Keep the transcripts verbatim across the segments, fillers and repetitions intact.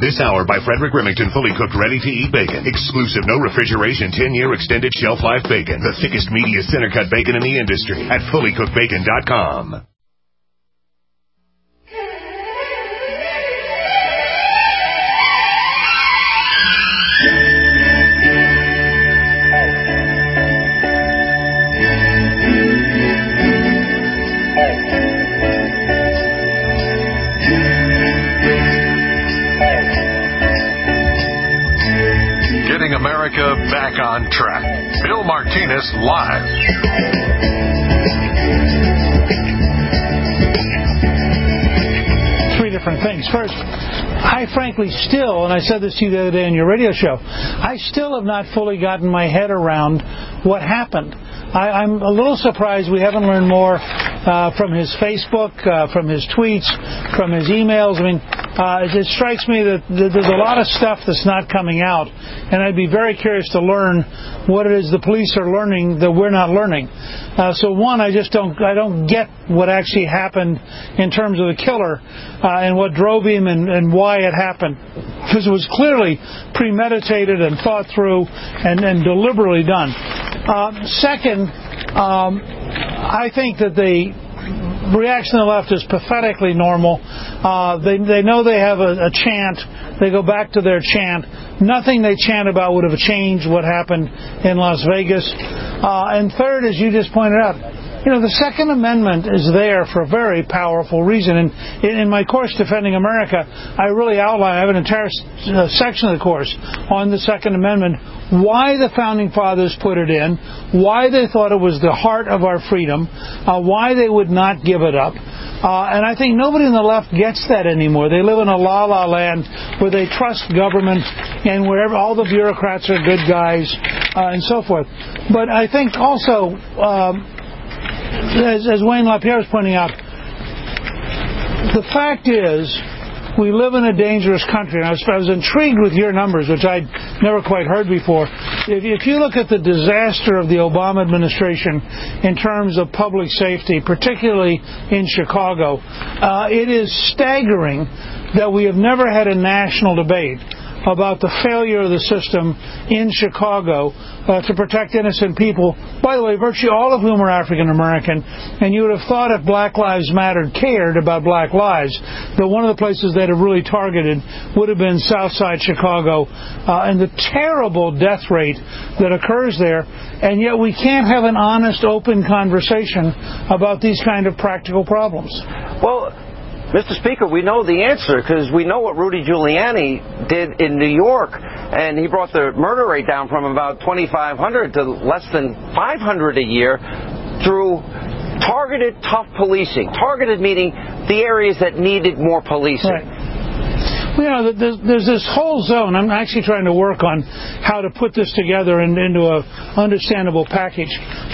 This hour by Frederick Remington, fully cooked, ready-to-eat bacon. Exclusive, no refrigeration, ten-year extended shelf life bacon. The thickest, meatiest, center-cut bacon in the industry at fully cooked bacon dot com. America back on track. Bill Martinez live. Three different things. First, I frankly still, and I said this to you the other day on your radio show, I still have not fully gotten my head around what happened. I, I'm a little surprised we haven't learned more uh, from his Facebook, uh, from his tweets, from his emails. I mean, uh, it, it strikes me that, that there's a lot of stuff that's not coming out, and I'd be very curious to learn what it is the police are learning that we're not learning. Uh, so one, I just don't, I don't get what actually happened in terms of the killer uh, and what drove him and, and why it happened, because it was clearly premeditated and thought through and, and deliberately done. Uh, second, um, I think that the reaction of the left is pathetically normal. Uh, they they know they have a, a chant. They go back to their chant. Nothing they chant about would have changed what happened in Las Vegas. Uh, and third, as you just pointed out, you know, the Second Amendment is there for a very powerful reason. And in my course, Defending America, I really outline, I have an entire uh, section of the course on the Second Amendment, why the Founding Fathers put it in, why they thought it was the heart of our freedom, uh, why they would not give it up. Uh, and I think nobody on the left gets that anymore. They live in a la-la land where they trust government and wherever all the bureaucrats are good guys uh, and so forth. But I think also... Um, As, as Wayne LaPierre was pointing out, the fact is we live in a dangerous country. And I was, I was intrigued with your numbers, which I'd never quite heard before. If, if you look at the disaster of the Obama administration in terms of public safety, particularly in Chicago, uh, it is staggering that we have never had a national debate about the failure of the system in Chicago uh, to protect innocent people, by the way, virtually all of whom are African American, and you would have thought if Black Lives Matter cared about black lives, that one of the places they'd have really targeted would have been Southside Chicago, uh, and the terrible death rate that occurs there, and yet we can't have an honest, open conversation about these kind of practical problems. Well, Mister Speaker, we know the answer because we know what Rudy Giuliani did in New York, and he brought the murder rate down from about twenty-five hundred to less than five hundred a year through targeted tough policing, targeted meaning the areas that needed more policing. Right. You know, there's, there's this whole zone. I'm actually trying to work on how to put this together in, into a understandable package.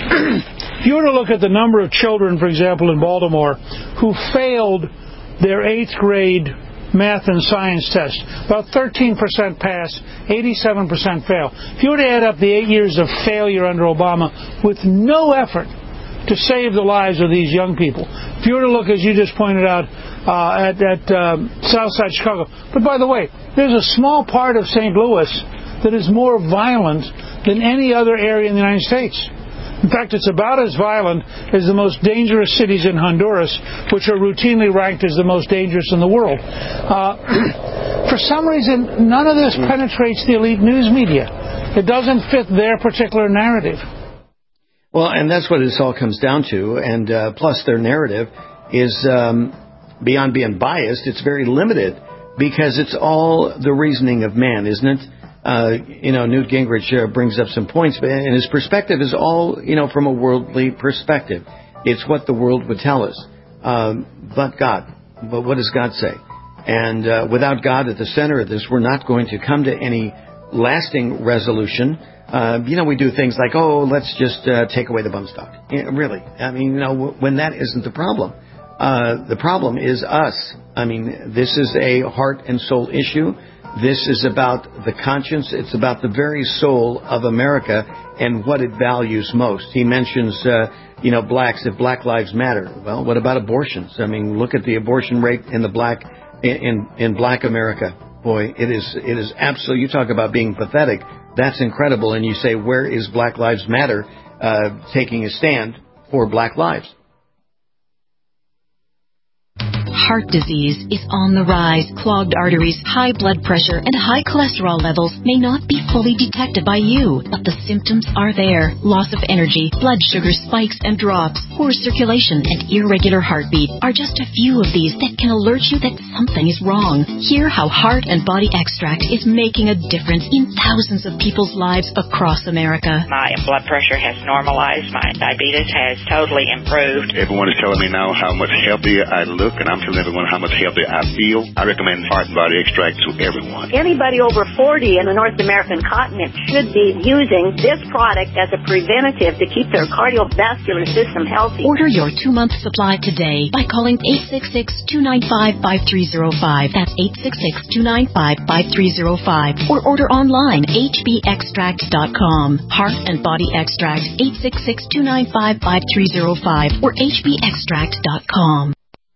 If you were to look at the number of children, for example, in Baltimore, who failed their eighth grade math and science test, about thirteen percent pass, eighty-seven percent fail. If you were to add up the eight years of failure under Obama with no effort to save the lives of these young people, if you were to look, as you just pointed out, uh, at, at um, Southside Chicago, but by the way, there's a small part of Saint Louis that is more violent than any other area in the United States. In fact, it's about as violent as the most dangerous cities in Honduras, which are routinely ranked as the most dangerous in the world. Uh, for some reason, none of this penetrates the elite news media. It doesn't fit their particular narrative. Well, and that's what this all comes down to. And uh, plus, their narrative is, um, beyond being biased, it's very limited because it's all the reasoning of man, isn't it? Uh, you know, Newt Gingrich uh, brings up some points, but and his perspective is all, you know, from a worldly perspective. It's what the world would tell us. Um, but God. But what does God say? And uh, without God at the center of this, we're not going to come to any lasting resolution. Uh, you know, we do things like, oh, let's just uh, take away the bump stock. Yeah, really. I mean, you know, when that isn't the problem. Uh, the problem is us. I mean, this is a heart and soul issue. This is about the conscience. It's about the very soul of America and what it values most. He mentions, uh, you know, blacks, if Black Lives Matter. Well, what about abortions? I mean, look at the abortion rate in the black in in Black America. boy, it is it is absolutely, you talk about being pathetic, that's incredible. And you say, where is Black Lives Matter uh, taking a stand for black lives? Heart disease is on the rise. Clogged arteries, high blood pressure, and high cholesterol levels may not be fully detected by you, but the symptoms are there. Loss of energy, blood sugar spikes and drops, poor circulation, and irregular heartbeat are just a few of these that can alert you that something is wrong. Hear how Heart and Body Extract is making a difference in thousands of people's lives across America. My blood pressure has normalized. My diabetes has totally improved. Everyone is telling me now how much healthier I look, and I'm telling everyone how much healthier I feel. I recommend Heart and Body Extract to everyone. Anybody over forty in the North American continent should be using this product as a preventative to keep their cardiovascular system healthy. Order your two-month supply today by calling eight six six, two nine five, five three zero five. That's eight six six, two nine five, five three zero five. Or order online, h b extract dot com. Heart and Body Extract, eight six six, two nine five, five three zero five or h b extract dot com.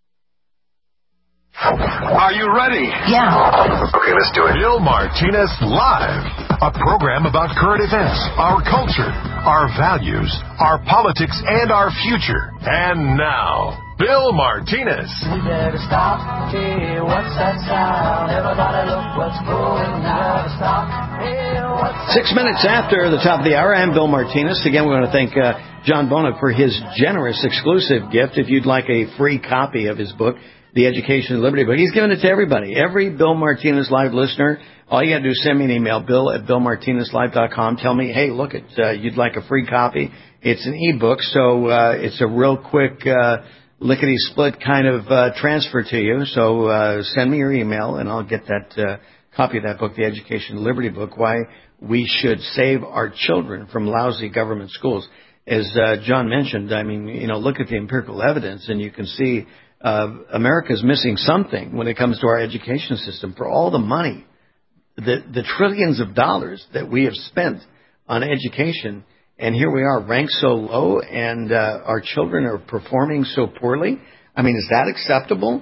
Are you ready? Yeah. Okay, let's do it. Bill Martinez Live, a program about current events, our culture, our values, our politics, and our future. And now, Bill Martinez. We better stop. Hey, what's that sound? Everybody look what's going on. Stop. Hey, what's Six minutes after the top of the hour, I'm Bill Martinez. Again, we want to thank uh, John Bona for his generous exclusive gift. If you'd like a free copy of his book, The Education of Liberty Book, he's giving it to everybody. Every Bill Martinez Live listener, all you got to do is send me an email, bill at bill martinez live dot com. Tell me, hey, look, it, uh, you'd like a free copy. It's an e-book, so uh, it's a real quick uh, lickety-split kind of uh, transfer to you. So uh, send me your email, and I'll get that uh, copy of that book, The Education of Liberty Book, Why We Should Save Our Children from Lousy Government Schools. As uh, John mentioned, I mean, you know, look at the empirical evidence, and you can see Uh, America's missing something when it comes to our education system. For all the money, the, the trillions of dollars that we have spent on education, and here we are ranked so low, and uh, our children are performing so poorly. I mean, is that acceptable?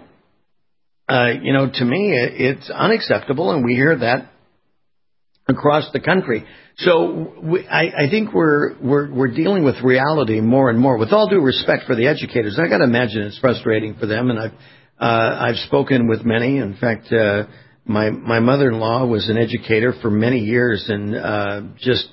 Uh, you know, to me, it, it's unacceptable, and we hear that across the country. So we, I, I think we're, we're we're dealing with reality more and more. With all due respect for the educators, I got to imagine it's frustrating for them. And I've uh, I've spoken with many. In fact, uh, my my mother-in-law was an educator for many years, and uh, just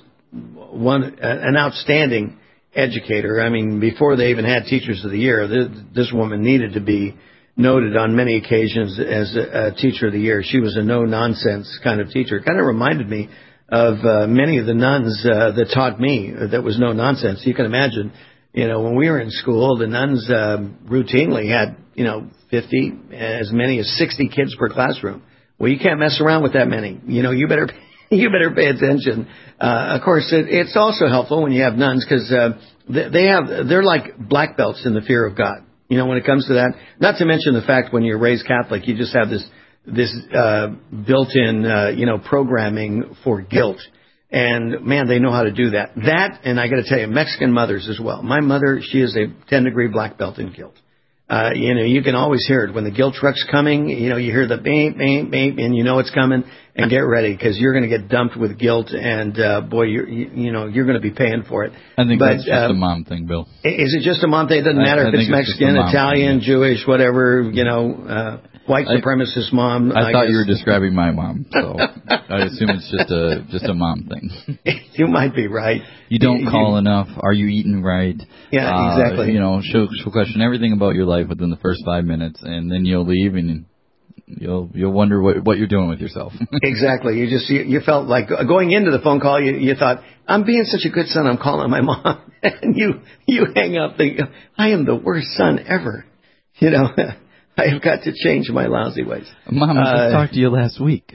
one an outstanding educator. I mean, before they even had Teachers of the Year, this, this woman needed to be noted on many occasions as a, a Teacher of the Year. She was a no-nonsense kind of teacher. It kind of reminded me of uh, many of the nuns uh, that taught me that was no nonsense. You can imagine, you know, when we were in school, the nuns uh, routinely had, you know, fifty, as many as sixty kids per classroom. Well, you can't mess around with that many. You know, you better you better pay attention. Uh, of course, it, it's also helpful when you have nuns because uh, they, they have they're like black belts in the fear of God. You know, when it comes to that. Not to mention the fact when you're raised Catholic, you just have this. this uh, built-in, uh, you know, programming for guilt. And, man, they know how to do that. That, and I got to tell you, Mexican mothers as well. My mother, she is a ten-degree black belt in guilt. Uh, you know, you can always hear it. When the guilt truck's coming, you know, you hear the beep, beep, beep, and you know it's coming. And get ready, because you're going to get dumped with guilt, and, uh, boy, you're, you, you know, you're going to be paying for it. I think but, that's just uh, a mom thing, Bill. Is it just a mom thing? It doesn't I, matter I if it's Mexican, it's Italian, thing, Jewish, whatever, you know, uh, white supremacist mom. I, I thought guess. you were describing my mom, so I assume it's just a just a mom thing. You might be right. You don't you, call you, enough. Are you eating right? Yeah, uh, exactly. You know, she'll, she'll question everything about your life within the first five minutes, and then you'll leave and you'll you'll wonder what what you're doing with yourself. Exactly. You just you, you felt like going into the phone call. You, you thought, I'm being such a good son. I'm calling my mom, and you you hang up. Thinking, I am the worst son ever. You know. I have got to change my lousy ways. Mom, I just uh, talked to you last week.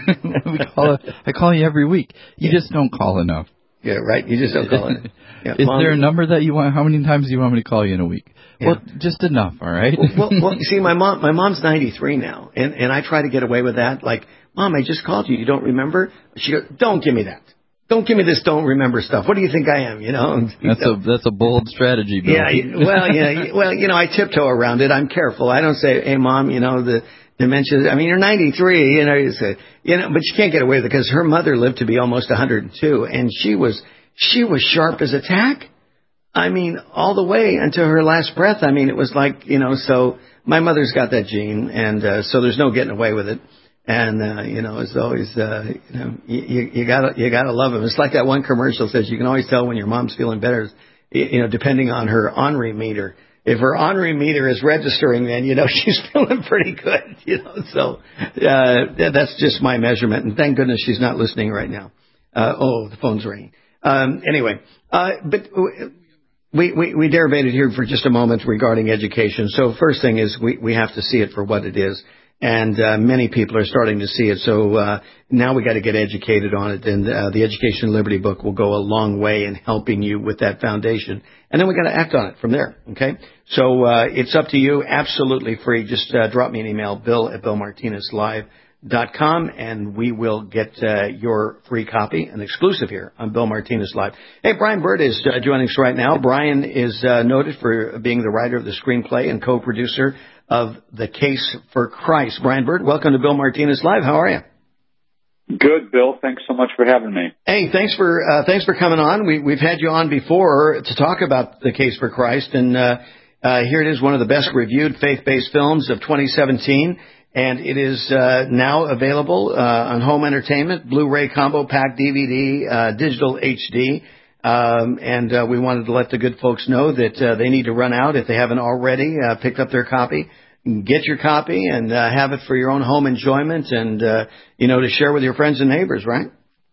we call, I call you every week. You yeah. just don't call enough. Yeah, right. You just don't call enough. Yeah, Is Mom, there a number that you want? How many times do you want me to call you in a week? Yeah. Well, just enough, all right? well, well, you see, my mom, my mom's ninety-three now, and, and I try to get away with that. Like, Mom, I just called you. You don't remember? She goes, don't give me that. Don't give me this don't remember stuff. What do you think I am, you know? That's you know? a that's a bold strategy, Bill. Yeah, well, yeah, well, you know, I tiptoe around it. I'm careful. I don't say, hey, Mom, you know, the Dementia. I mean, you're ninety-three, you know, you say, you know, but you can't get away with it because her mother lived to be almost one hundred two, and she was she was sharp as a tack. I mean, all the way until her last breath. I mean, it was like, you know, so my mother's got that gene, and uh, so there's no getting away with it. And, uh, you know, it's always, uh, you know, you, you gotta, you gotta love them. It's like that one commercial says you can always tell when your mom's feeling better, you know, depending on her Henri meter. If her Henri meter is registering, then, you know, she's feeling pretty good, you know. So, uh, that's just my measurement. And thank goodness she's not listening right now. Uh, oh, the phone's ringing. Um, anyway, uh, but we, we, we derivated here for just a moment regarding education. So first thing is we, we have to see it for what it is. And uh, many people are starting to see it. So uh, now we got to get educated on it. And uh, the Education and Liberty book will go a long way in helping you with that foundation. And then we got to act on it from there. Okay. So uh, it's up to you. Absolutely free. Just uh, drop me an email, bill at bill martinez live dot com, and we will get uh, your free copy, an exclusive here on Bill Martinez Live. Hey, Brian Bird is uh, joining us right now. Brian is uh, noted for being the writer of the screenplay and co-producer of The Case for Christ. Brian Bird, welcome to Bill Martinez Live. How are you? Good, Bill. Thanks so much for having me. Hey, thanks for uh, thanks for coming on. We, we've had you on before to talk about The Case for Christ, and uh, uh, here it is, one of the best reviewed faith-based films of twenty seventeen. And it is uh, now available uh, on home entertainment, Blu-ray combo pack, D V D, uh, digital H D. Um, and uh, we wanted to let the good folks know that uh, they need to run out if they haven't already uh, picked up their copy. Get your copy and uh, have it for your own home enjoyment and, uh, you know, to share with your friends and neighbors, right?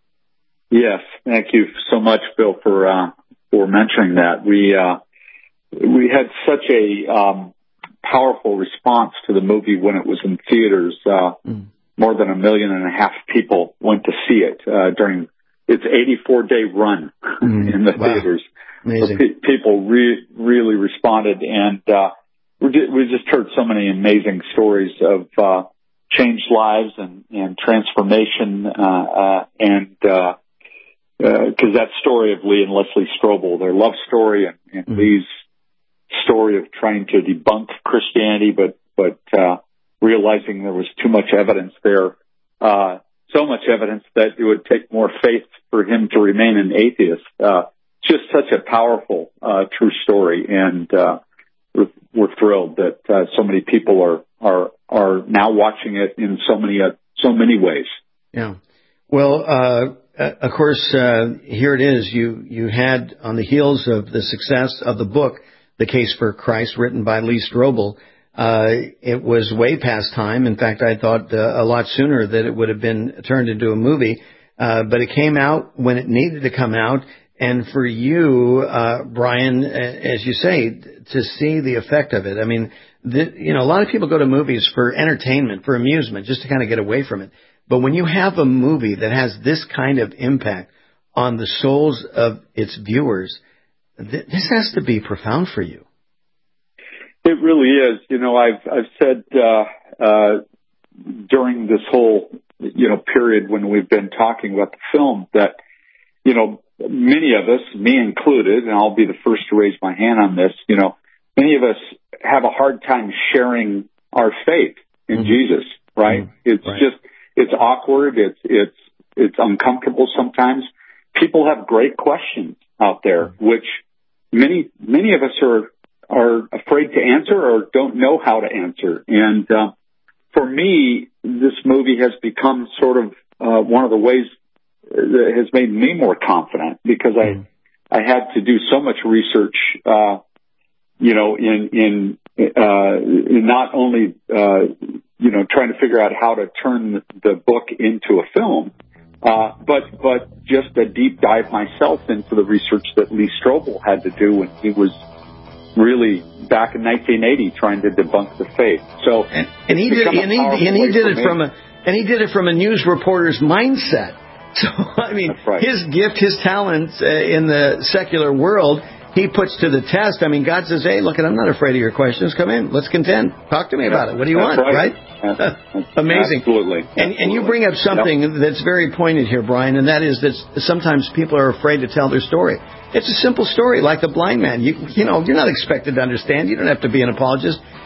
Yes. Thank you so much, Bill, for uh, for mentioning that. We uh, we had such a um, powerful response to the movie when it was in theaters. Uh, mm. More than a million and a half people went to see it uh, during its eighty-four day run mm. in the wow. theaters. Amazing. So pe- people re- really responded, and uh, we, di- we just heard so many amazing stories of uh, changed lives and, and transformation, uh, uh, and uh, because uh, that story of Lee and Leslie Strobel, their love story, and, and mm. Lee's story of trying to debunk Christianity, but but uh, realizing there was too much evidence there, uh, so much evidence that it would take more faith for him to remain an atheist. Uh, just such a powerful, uh, true story, and uh, we're, we're thrilled that uh, so many people are are are now watching it in so many uh, so many ways. Yeah. Well, uh, of course, uh, here it is. You you had on the heels of the success of the book, The Case for Christ, written by Lee Strobel. Uh, it was way past time. In fact, I thought uh, a lot sooner that it would have been turned into a movie. Uh, but it came out when it needed to come out. And for you, uh, Brian, as you say, to see the effect of it. I mean, the, you know, a lot of people go to movies for entertainment, for amusement, just to kind of get away from it. But when you have a movie that has this kind of impact on the souls of its viewers, th- this has to be profound for you. It really is. You know, I've I've said uh, uh, during this whole you know period when we've been talking about the film that you know many of us, me included, and I'll be the first to raise my hand on this. You know, many of us have a hard time sharing our faith in mm-hmm. Jesus. Right? Mm-hmm. It's right. just it's awkward. It's it's it's uncomfortable sometimes. People have great questions out there, mm-hmm. which many many of us are. are afraid to answer or don't know how to answer. And uh, for me, this movie has become sort of uh, one of the ways that has made me more confident because I I had to do so much research, uh, you know, in in, uh, in not only uh, you know trying to figure out how to turn the book into a film, uh, but but just a deep dive myself into the research that Lee Strobel had to do when he was really back in nineteen eighty trying to debunk the faith. So and, and he did and he, and he did it me. from a and he did it from a news reporter's mindset. So I mean, right. his gift, his talents uh, in the secular world, he puts to the test. I mean, God says, "Hey, look, I'm not afraid of your questions. Come in, let's contend. Talk to me yeah, about it. What do you want?" Right? right? That's, that's Amazing. Absolutely. And, and you bring up something yep. that's very poignant here, Brian, and that is that sometimes people are afraid to tell their story. It's a simple story, like the blind man. You, you know, you're not expected to understand. You don't have to be an apologist.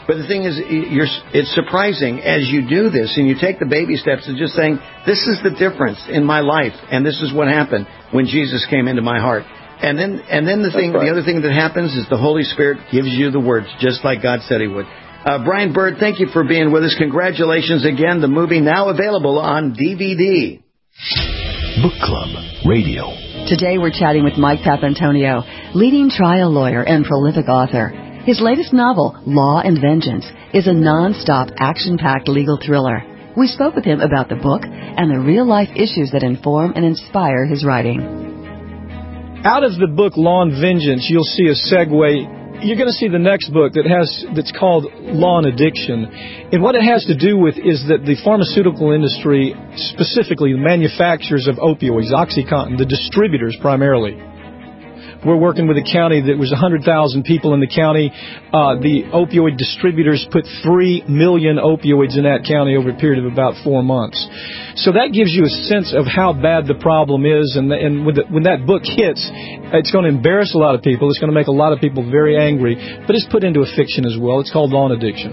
But the thing is, you're, it's surprising as you do this and you take the baby steps of just saying, this is the difference in my life, and this is what happened when Jesus came into my heart. And then, and then the thing, right. the other thing that happens is the Holy Spirit gives you the words, just like God said He would. Uh, Brian Bird, thank you for being with us. Congratulations again. The movie now available on D V D. Book Club Radio. Today we're chatting with Mike Papantonio, leading trial lawyer and prolific author. His latest novel, Law and Vengeance, is a non-stop, action-packed legal thriller. We spoke with him about the book and the real-life issues that inform and inspire his writing. Out of the book Law and Vengeance, you'll see a segue. You're going to see the next book that has that's called Law and Addiction. And what it has to do with is that the pharmaceutical industry, specifically the manufacturers of opioids, OxyContin, the distributors primarily. We're working with a county that was one hundred thousand people in the county. Uh, the opioid distributors put three million opioids in that county over a period of about four months. So that gives you a sense of how bad the problem is. And, and when, the, when that book hits, it's going to embarrass a lot of people. It's going to make a lot of people very angry. But it's put into a fiction as well. It's called Law and Addiction.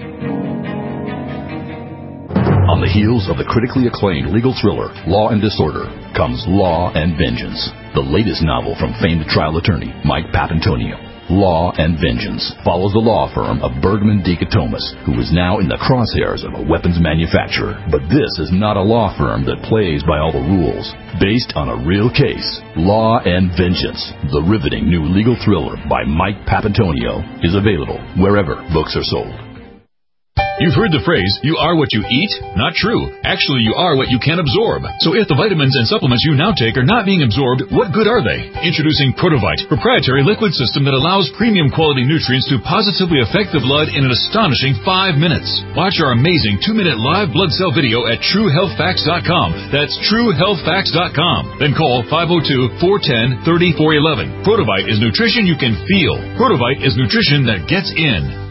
On the heels of the critically acclaimed legal thriller, Law and Disorder, comes Law and Vengeance, the latest novel from famed trial attorney Mike Papantonio. Law and Vengeance follows the law firm of Bergman Dichotomus, who is now in the crosshairs of a weapons manufacturer. But this is not a law firm that plays by all the rules. Based on a real case, Law and Vengeance, the riveting new legal thriller by Mike Papantonio, is available wherever books are sold. You've heard the phrase, you are what you eat? Not true. Actually, you are what you can absorb. So if the vitamins and supplements you now take are not being absorbed, what good are they? Introducing Protovite, proprietary liquid system that allows premium quality nutrients to positively affect the blood in an astonishing five minutes. Watch our amazing two-minute live blood cell video at true health facts dot com. That's true health facts dot com. Then call five oh two, four one zero, three four one one. Protovite is nutrition you can feel. Protovite is nutrition that gets in.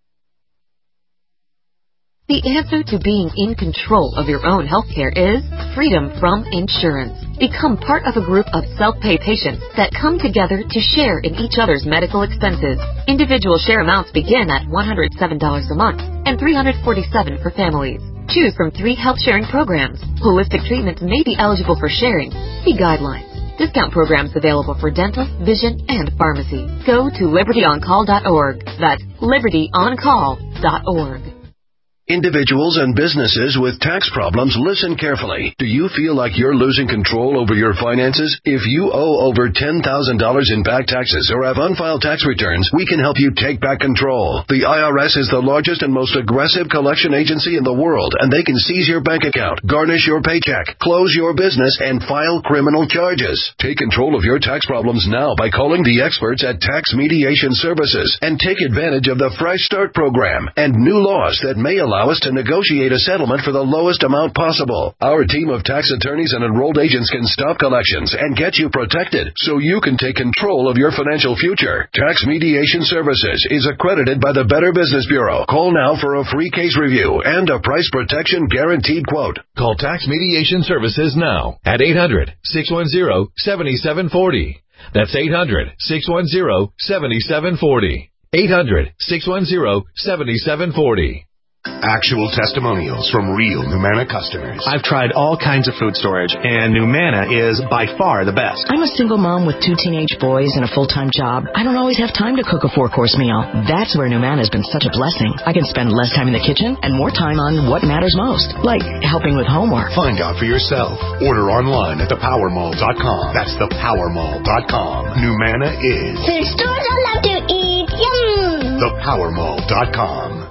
The answer to being in control of your own healthcare is freedom from insurance. Become part of a group of self-pay patients that come together to share in each other's medical expenses. Individual share amounts begin at one hundred seven dollars a month and three hundred forty-seven dollars for families. Choose from three health sharing programs. Holistic treatments may be eligible for sharing. See guidelines. Discount programs available for dental, vision, and pharmacy. Go to liberty on call dot org. That's liberty on call dot org. Individuals and businesses with tax problems, listen carefully. Do you feel like you're losing control over your finances? If you owe over ten thousand dollars in back taxes or have unfiled tax returns, we can help you take back control. The I R S is the largest and most aggressive collection agency in the world, and they can seize your bank account, garnish your paycheck, close your business, and file criminal charges. Take control of your tax problems now by calling the experts at Tax Mediation Services and take advantage of the Fresh Start program and new laws that may allow Allow us to negotiate a settlement for the lowest amount possible. Our team of tax attorneys and enrolled agents can stop collections and get you protected so you can take control of your financial future. Tax Mediation Services is accredited by the Better Business Bureau. Call now for a free case review and a price protection guaranteed quote. Call Tax Mediation Services now at eight hundred, six one zero, seven seven four zero. That's eight hundred, six one zero, seven seven four zero. eight hundred, six one zero, seven seven four zero. Actual testimonials from real Numanna customers. I've tried all kinds of food storage, and Numanna is by far the best. I'm a single mom with two teenage boys and a full-time job. I don't always have time to cook a four-course meal. That's where Numanna has been such a blessing. I can spend less time in the kitchen and more time on what matters most, like helping with homework. Find out for yourself. Order online at the power mall dot com. That's the power mall dot com. Numanna is food stores I love to eat. Yum! the power mall dot com.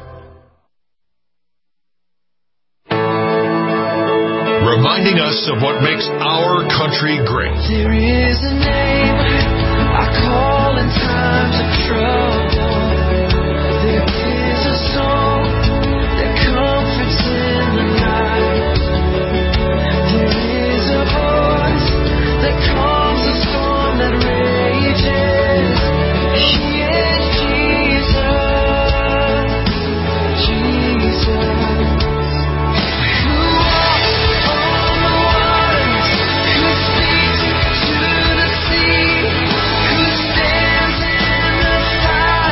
Reminding us of what makes our country great. There is a name I call in times of trouble. There is a song that comforts in the night. There is a voice that calms the storm that rages. He is Jesus, Jesus. Who stands in the fire.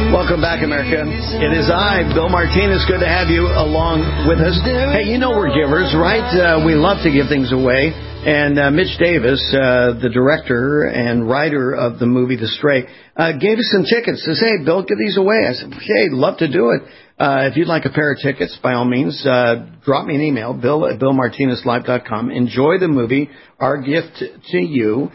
Welcome back, America. It is I, Bill Martinez. Good to have you along with us. Hey, you know we're givers, right? Uh, we love to give things away. And uh, Mitch Davis, uh, the director and writer of the movie The Stray, uh, gave us some tickets. Says, hey, Bill, give these away. I said, hey, love to do it. Uh, if you'd like a pair of tickets, by all means, uh, drop me an email, bill at bill martinez live dot com. Enjoy the movie, our gift to you.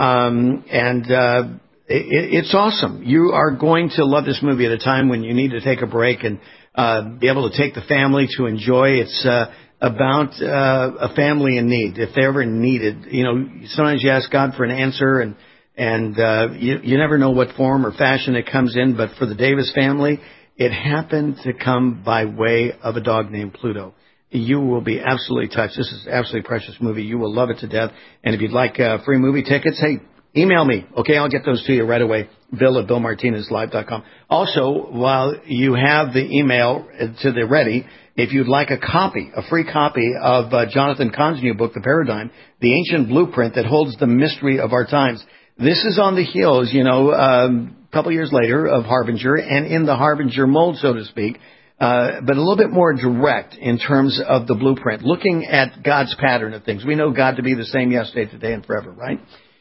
Um, and uh, it, it's awesome. You are going to love this movie at a time when you need to take a break and uh, be able to take the family to enjoy. It's uh, about uh, a family in need, if they ever needed. You know, sometimes you ask God for an answer, and and uh, you, you never know what form or fashion it comes in. But for the Davis family, it happened to come by way of a dog named Pluto. You will be absolutely touched. This is an absolutely precious movie. You will love it to death. And if you'd like uh, free movie tickets, hey, email me. Okay, I'll get those to you right away. Bill at bill martinez live dot com. Also, while you have the email to the ready, if you'd like a copy, a free copy of uh, Jonathan Cahn's new book, The Paradigm, the ancient blueprint that holds the mystery of our times. This is on the heels, you know, um, a couple years later of Harbinger, and in the Harbinger mold, so to speak, uh, but a little bit more direct in terms of the blueprint, looking at God's pattern of things. We know God to be the same yesterday, today, and forever, right?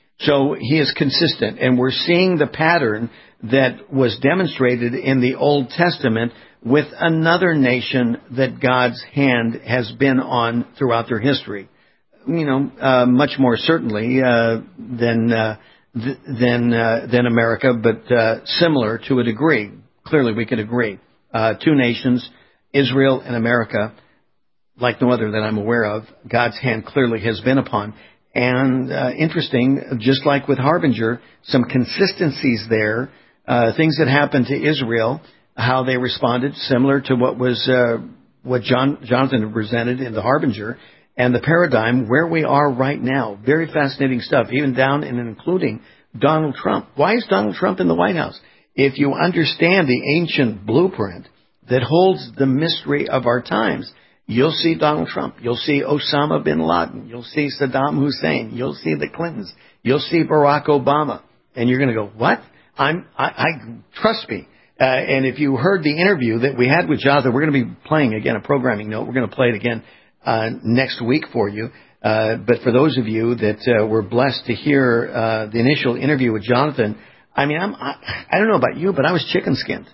So he is consistent, and we're seeing the pattern that was demonstrated in the Old Testament with another nation that God's hand has been on throughout their history. You know, uh, much more certainly uh, than uh, th- than uh, than America, but uh, similar to a degree. Clearly, we could agree. Uh, two nations, Israel and America, like no other that I'm aware of, God's hand clearly has been upon. And uh, interesting, just like with Harbinger, some consistencies there, uh, things that happened to Israel, how they responded, similar to what was uh, what John, Jonathan presented in the Harbinger, and the Paradigm, where we are right now. Very fascinating stuff, even down and including Donald Trump. Why is Donald Trump in the White House? If you understand the ancient blueprint that holds the mystery of our times, you'll see Donald Trump. You'll see Osama bin Laden. You'll see Saddam Hussein. You'll see the Clintons. You'll see Barack Obama. And you're going to go, what? I'm, I, I trust me. Uh, and if you heard the interview that we had with Jonathan, we're going to be playing again a programming note. We're going to play it again uh, next week for you. Uh, but for those of you that uh, were blessed to hear uh, the initial interview with Jonathan, I mean, I'm, I, I don't know about you, but I was chicken skinned.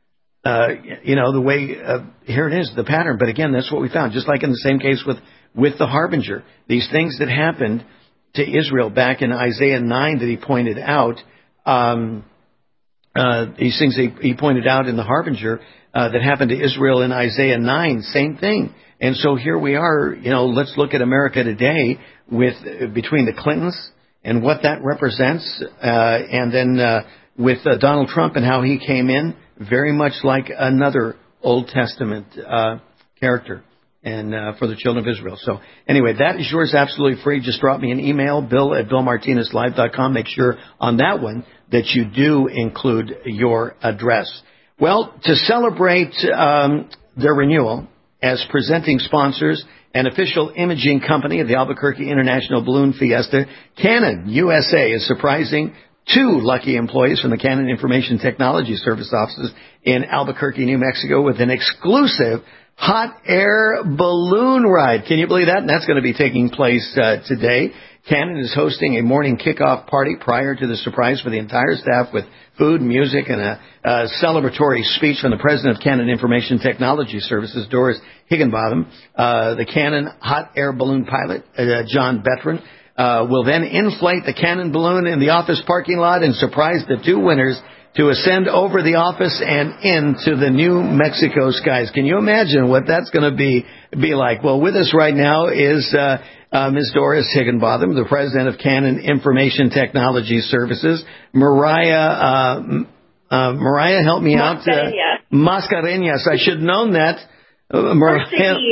Uh, you know, the way, uh, here it is, the pattern. But again, that's what we found. Just like in the same case with, with the Harbinger. These things that happened to Israel back in Isaiah nine that he pointed out, um, uh, these things he, he pointed out in the Harbinger, uh, that happened to Israel in Isaiah nine, same thing. And so here we are, you know, let's look at America today with, uh, between the Clintons and what that represents, uh, and then, uh, with uh, Donald Trump and how he came in, very much like another Old Testament uh, character, and uh, for the children of Israel. So anyway, that is yours absolutely free. Just drop me an email, bill at bill martinez live dot com. Make sure on that one that you do include your address. Well, to celebrate um, their renewal as presenting sponsors and official imaging company of the Albuquerque International Balloon Fiesta, Canon U S A is surprising two lucky employees from the Canon Information Technology Service offices in Albuquerque, New Mexico, with an exclusive hot air balloon ride. Can you believe that? And that's going to be taking place uh, today. Canon is hosting a morning kickoff party prior to the surprise for the entire staff with food, music, and a, a celebratory speech from the president of Canon Information Technology Services, Doris Higginbotham. Uh, the Canon hot air balloon pilot, uh, John Betron, Uh, will then inflate the Canon balloon in the office parking lot and surprise the two winners to ascend over the office and into the New Mexico skies. Can you imagine what that's going to be be like? Well, with us right now is uh, uh, Miz Doris Higginbotham, the president of Canon Information Technology Services. Mariah, uh, uh, Mariah, help me out. Uh, Mascareñas. I should have known that. Uh, Mariah,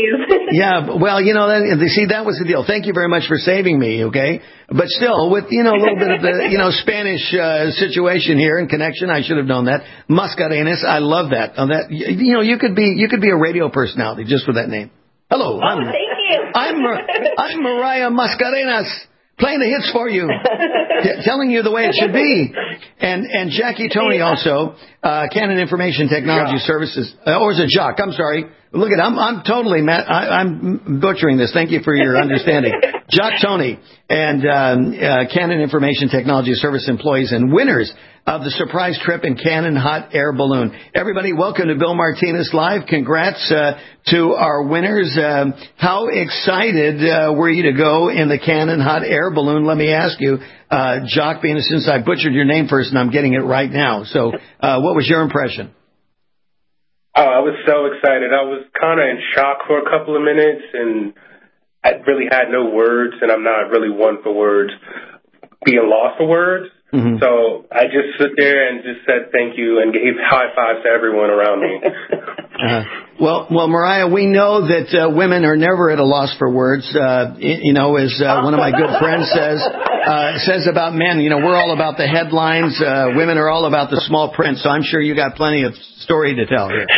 yeah, well, you know, that, see, that was the deal. Thank you very much for saving me, okay? But still, with, you know, a little bit of the, you know, Spanish uh, situation here and connection, I should have known that. Mascareñas, I love that. Uh, that. You know, you could be you could be a radio personality just with that name. Hello. Oh, I'm, thank you. I'm, I'm Mariah Mascareñas. Playing the hits for you. T- telling you the way it should be. And and Jackie Tony also, uh, Canon Information Technology Jock. Services, uh, or is it Jock? I'm sorry. Look at, I'm I'm totally ma- I, I'm butchering this. Thank you for your understanding. Jock Tony and um, uh, Canon Information Technology Service employees and winners of the surprise trip in Canon Hot Air Balloon. Everybody, welcome to Bill Martinez Live. Congrats uh, to our winners. Um, how excited uh, were you to go in the Canon Hot Air Balloon? Let me ask you, uh, Jock, being since I butchered your name first and I'm getting it right now. So uh, what was your impression? Oh, I was so excited. I was kind of in shock for a couple of minutes, and I really had no words, and I'm not really one for words, being lost for words. Mm-hmm. So I just stood there and just said thank you and gave high fives to everyone around me. uh, well, well, Mariah, we know that uh, women are never at a loss for words. Uh, you know, as uh, one of my good friends says, uh, says about men, you know, we're all about the headlines. Uh, women are all about the small print. So I'm sure you got plenty of story to tell here.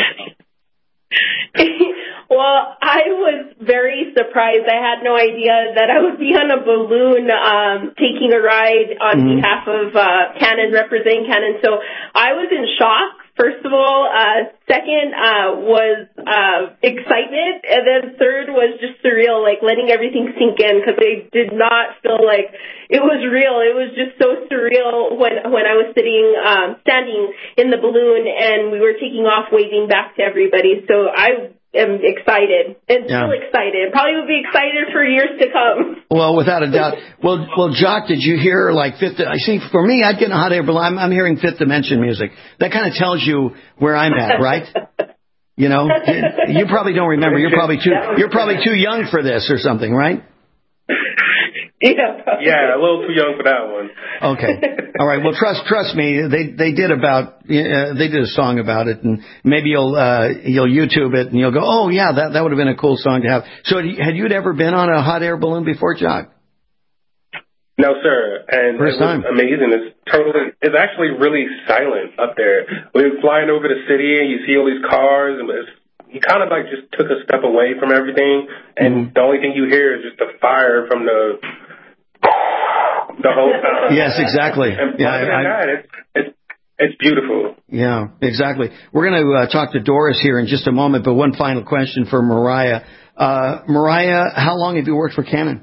Well, I was very surprised. I had no idea that I would be on a balloon um, taking a ride on mm-hmm. behalf of uh, Canon, representing Canon. So I was in shock, first of all. Uh, second uh, was uh, excitement. And then third was just surreal, like letting everything sink in because I did not feel like it was real. It was just so surreal when, when I was sitting, um, standing in the balloon and we were taking off, waving back to everybody. So I am excited and yeah. still excited. Probably will be excited for years to come. Well, without a doubt. Well, well, Jock, did you hear like fifth? I think for me, I'd get in a hot air balloon. I'm, I'm hearing Fifth Dimension music. That kind of tells you where I'm at, right? You know, you, you probably don't remember. You're probably too. You're probably too young for this or something, right? Yeah, probably. Yeah, a little too young for that one. Okay. All right. Well, trust trust me. They they did about uh, they did a song about it, and maybe you'll uh, you'll YouTube it and you'll go, oh yeah, that that would have been a cool song to have. So had you ever been on a hot air balloon before, Jock? No, sir. And First it was time. amazing. It's totally. It's actually really silent up there. We're flying over the city, and you see all these cars, and it's, you kind of like just took a step away from everything, and mm-hmm. the only thing you hear is just the fire from the. The whole time. Yes, exactly. And yeah, other than I, that, it's, it's, it's beautiful. Yeah, exactly. We're going to uh, talk to Doris here in just a moment, but one final question for Mariah. Uh, Mariah, how long have you worked for Canon?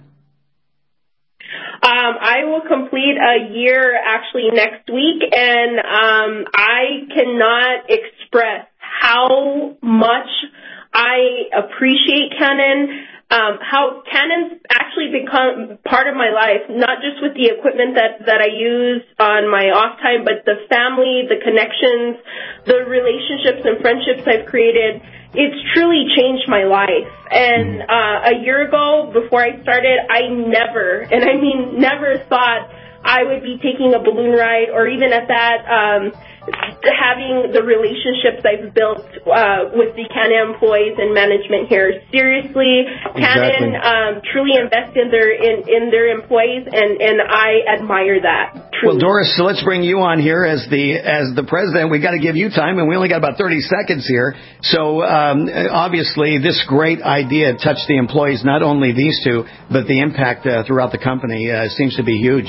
Um, I will complete a year actually next week, and um, I cannot express how much I appreciate Canon. Um, how Canon's actually become part of my life, not just with the equipment that, that I use on my off time, but the family, the connections, the relationships and friendships I've created. It's truly changed my life. And uh, a year ago, before I started, I never, and I mean never thought I would be taking a balloon ride or even at that, um, having the relationships I've built uh, with the Canon employees and management here. Seriously, Canon exactly. um, truly invests in their in, in their employees, and, and I admire that. Truly. Well, Doris, so let's bring you on here as the as the president. We got to give you time, and we only got about thirty seconds here. So um, obviously, this great idea touched the employees, not only these two, but the impact uh, throughout the company uh, seems to be huge.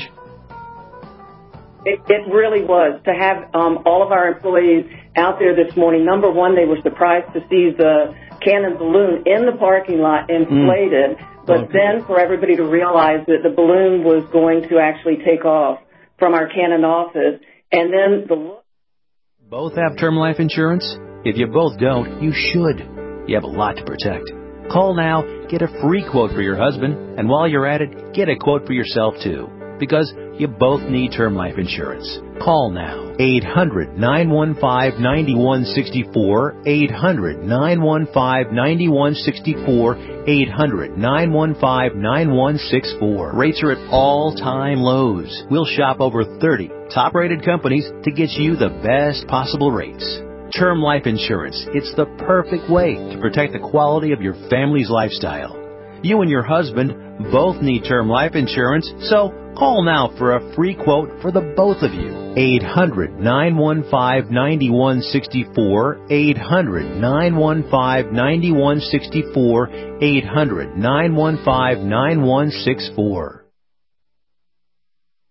It, it really was. To have um, all of our employees out there this morning, number one, they were surprised to see the Canon balloon in the parking lot inflated, mm. but okay. then for everybody to realize that the balloon was going to actually take off from our Canon office, and then the... Both have term life insurance? If you both don't, you should. You have a lot to protect. Call now, get a free quote for your husband, and while you're at it, get a quote for yourself, too. Because you both need term life insurance. Call now. eight hundred, nine one five, nine one six four. eight hundred, nine one five, nine one six four. eight hundred, nine one five, nine one six four. Rates are at all-time lows. We'll shop over thirty top-rated companies to get you the best possible rates. Term life insurance. It's the perfect way to protect the quality of your family's lifestyle. You and your husband both need term life insurance, so call now for a free quote for the both of you. eight hundred, nine one five, nine one six four. eight hundred, nine one five, nine one six four. eight hundred, nine one five, nine one six four.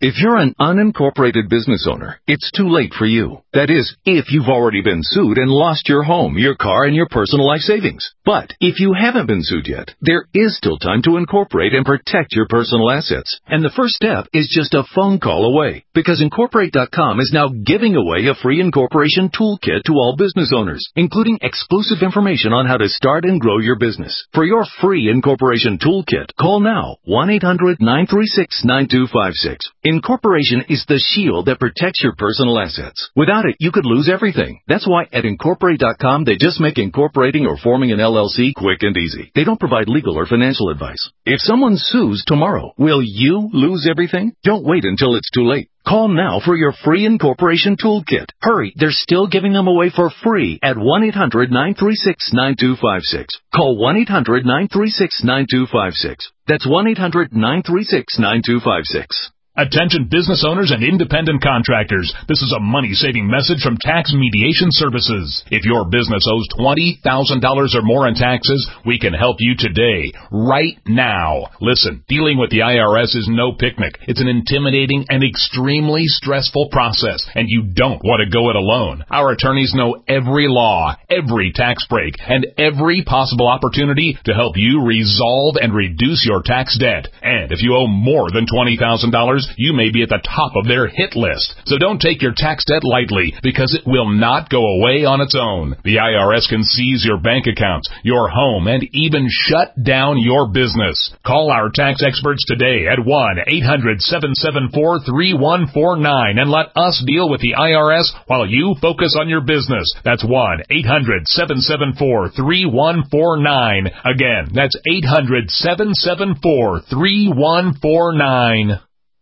If you're an unincorporated business owner, it's too late for you. That is, if you've already been sued and lost your home, your car, and your personal life savings. But if you haven't been sued yet, there is still time to incorporate and protect your personal assets. And the first step is just a phone call away, because Incorporate dot com is now giving away a free incorporation toolkit to all business owners, including exclusive information on how to start and grow your business. For your free incorporation toolkit, call now, one eight hundred nine three six nine two five six. Incorporation is the shield that protects your personal assets. Without it, you could lose everything. That's why at Incorporate dot com, they just make incorporating or forming an L L C quick and easy. They don't provide legal or financial advice. If someone sues tomorrow, will you lose everything? Don't wait until it's too late. Call now for your free incorporation toolkit. Hurry, they're still giving them away for free at one eight hundred nine three six nine two five six. Call one eight hundred nine three six nine two five six. That's one eight hundred nine three six nine two five six. Attention business owners and independent contractors. This is a money-saving message from Tax Mediation Services. If your business owes twenty thousand dollars or more in taxes, we can help you today, right now. Listen, dealing with the I R S is no picnic. It's an intimidating and extremely stressful process, and you don't want to go it alone. Our attorneys know every law, every tax break, and every possible opportunity to help you resolve and reduce your tax debt. And if you owe more than twenty thousand dollars, you may be at the top of their hit list. So don't take your tax debt lightly, because it will not go away on its own. The I R S can seize your bank accounts, your home, and even shut down your business. Call our tax experts today at one eight hundred seven seven four three one four nine and let us deal with the I R S while you focus on your business. That's one eight hundred seven seven four three one four nine. Again, that's eight hundred seven seven four three one four nine.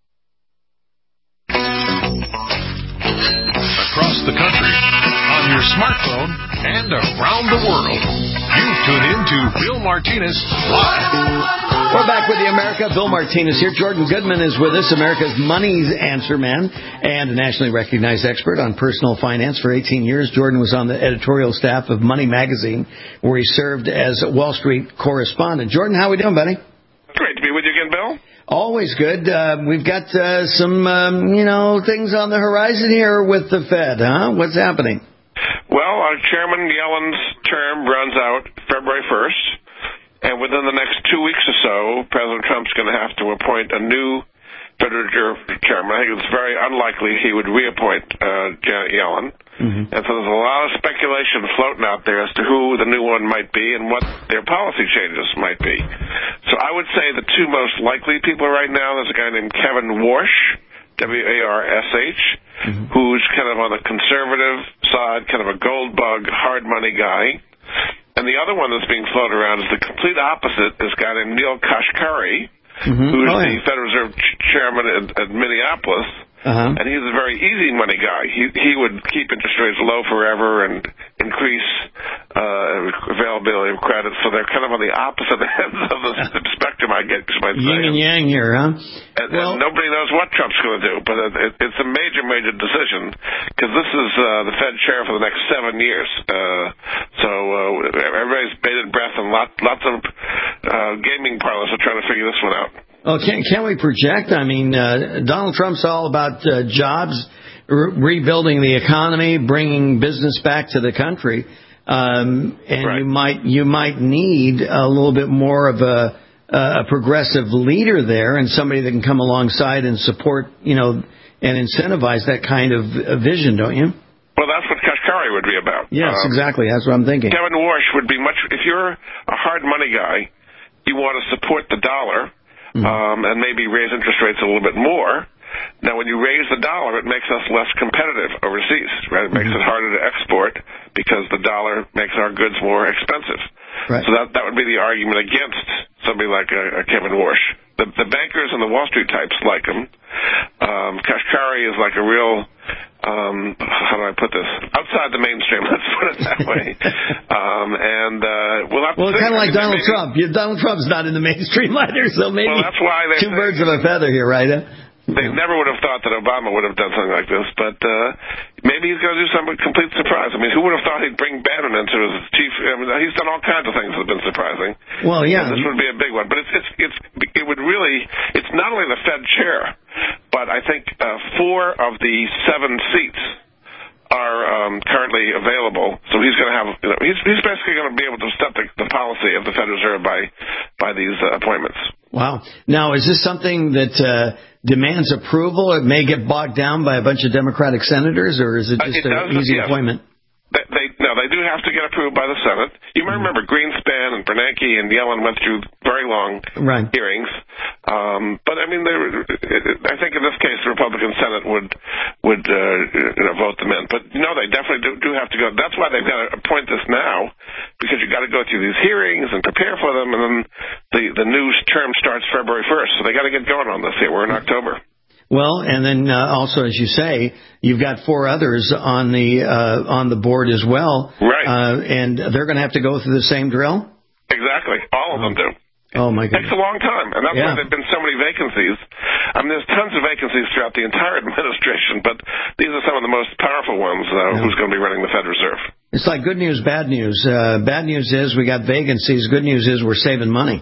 Across the country, on your smartphone, and around the world. You tune in to Bill Martinez Live. We're back with the America. Bill Martinez here. Jordan Goodman is with us, America's money answer man and a nationally recognized expert on personal finance for eighteen years. Jordan was on the editorial staff of Money Magazine, where he served as a Wall Street correspondent. Jordan, how are we doing, buddy? Great to be with you again, Bill. Always good. Uh, we've got uh, some, um, you know, things on the horizon here with the Fed, huh? What's happening? Well, our Chairman Yellen's term runs out February first, and within the next two weeks or so, President Trump's going to have to appoint a new Federal Reserve Chairman. I think it's very unlikely he would reappoint uh, Janet Yellen. Mm-hmm. And so there's a lot of speculation floating out there as to who the new one might be and what their policy changes might be. So I would say the two most likely people right now, there's a guy named Kevin Warsh, W A R S H, mm-hmm. who's kind of on the conservative side, kind of a gold bug, hard money guy. And the other one that's being floated around is the complete opposite, this guy named Neil Kashkari, mm-hmm. who's oh, yeah. the Federal Reserve Chairman at, at Minneapolis. Uh-huh. And he's a very easy money guy. He he would keep interest rates low forever and increase uh, availability of credit. So they're kind of on the opposite ends of the spectrum, I guess you might say. Yin and yang here, huh? And, well, and nobody knows what Trump's going to do, but it, it, it's a major, major decision because this is uh, the Fed chair for the next seven years. Uh, so uh, everybody's bated breath, and lot, lots of uh, gaming parlors are trying to figure this one out. Oh, can, can we project? I mean, uh, Donald Trump's all about uh, jobs, re- rebuilding the economy, bringing business back to the country, um, and right. you might you might need a little bit more of a, a progressive leader there, and somebody that can come alongside and support, you know, and incentivize that kind of vision, don't you? Well, that's what Kashkari would be about. Yes, um, exactly. That's what I'm thinking. Kevin Warsh would be much. If you're a hard money guy, you want to support the dollar. Mm-hmm. Um, and maybe raise interest rates a little bit more. Now, when you raise the dollar, it makes us less competitive overseas, right? It makes mm-hmm. it harder to export because the dollar makes our goods more expensive. Right. So that that would be the argument against somebody like a, a Kevin Warsh. The, the bankers and the Wall Street types like him. Um, Kashkari is like a real, um, how do I put this? Outside the mainstream, let's put it that way. um, and uh, we'll have to Well, kind of like Donald maybe, Trump. Yeah, Donald Trump's not in the mainstream either, so maybe well, that's why they two birds of a feather here, right? Huh? They never would have thought that Obama would have done something like this, but uh, maybe he's going to do something complete surprise. I mean, who would have thought he'd bring Bannon into his chief? I mean, he's done all kinds of things that have been surprising. Well, yeah, and this would be a big one, but it's it's it's it would really. It's not only the Fed chair, but I think uh, four of the seven seats are um, currently available. So he's going to have, you know, he's, he's basically going to be able to set the, the policy of the Federal Reserve by by these uh, appointments. Wow. Now, is this something that uh, demands approval? It may get bogged down by a bunch of Democratic senators, or is it just uh, it an easy yes. appointment? They, they, no, they do have to get approved by the Senate. You might remember Greenspan and Bernanke and Yellen went through very long right. hearings. Um, but I mean, they were, I think in this case the Republican Senate would would uh, you know, vote them in. But no, they definitely do, do have to go. That's why they've got to appoint this now, because you've got to go through these hearings and prepare for them, and then the the new term starts February first. So they got to get going on this here. We're in October. Well, and then uh, also, as you say, you've got four others on the uh, on the board as well, right? Uh, and they're going to have to go through the same drill. Exactly, all of them do. Oh my It goodness! takes a long time, and that's yeah. why there've been so many vacancies. I mean, there's tons of vacancies throughout the entire administration, but these are some of the most powerful ones. Uh, yeah. Who's going to be running the Federal Reserve? It's like good news, bad news. Uh, bad news is we got vacancies. Good news is we're saving money.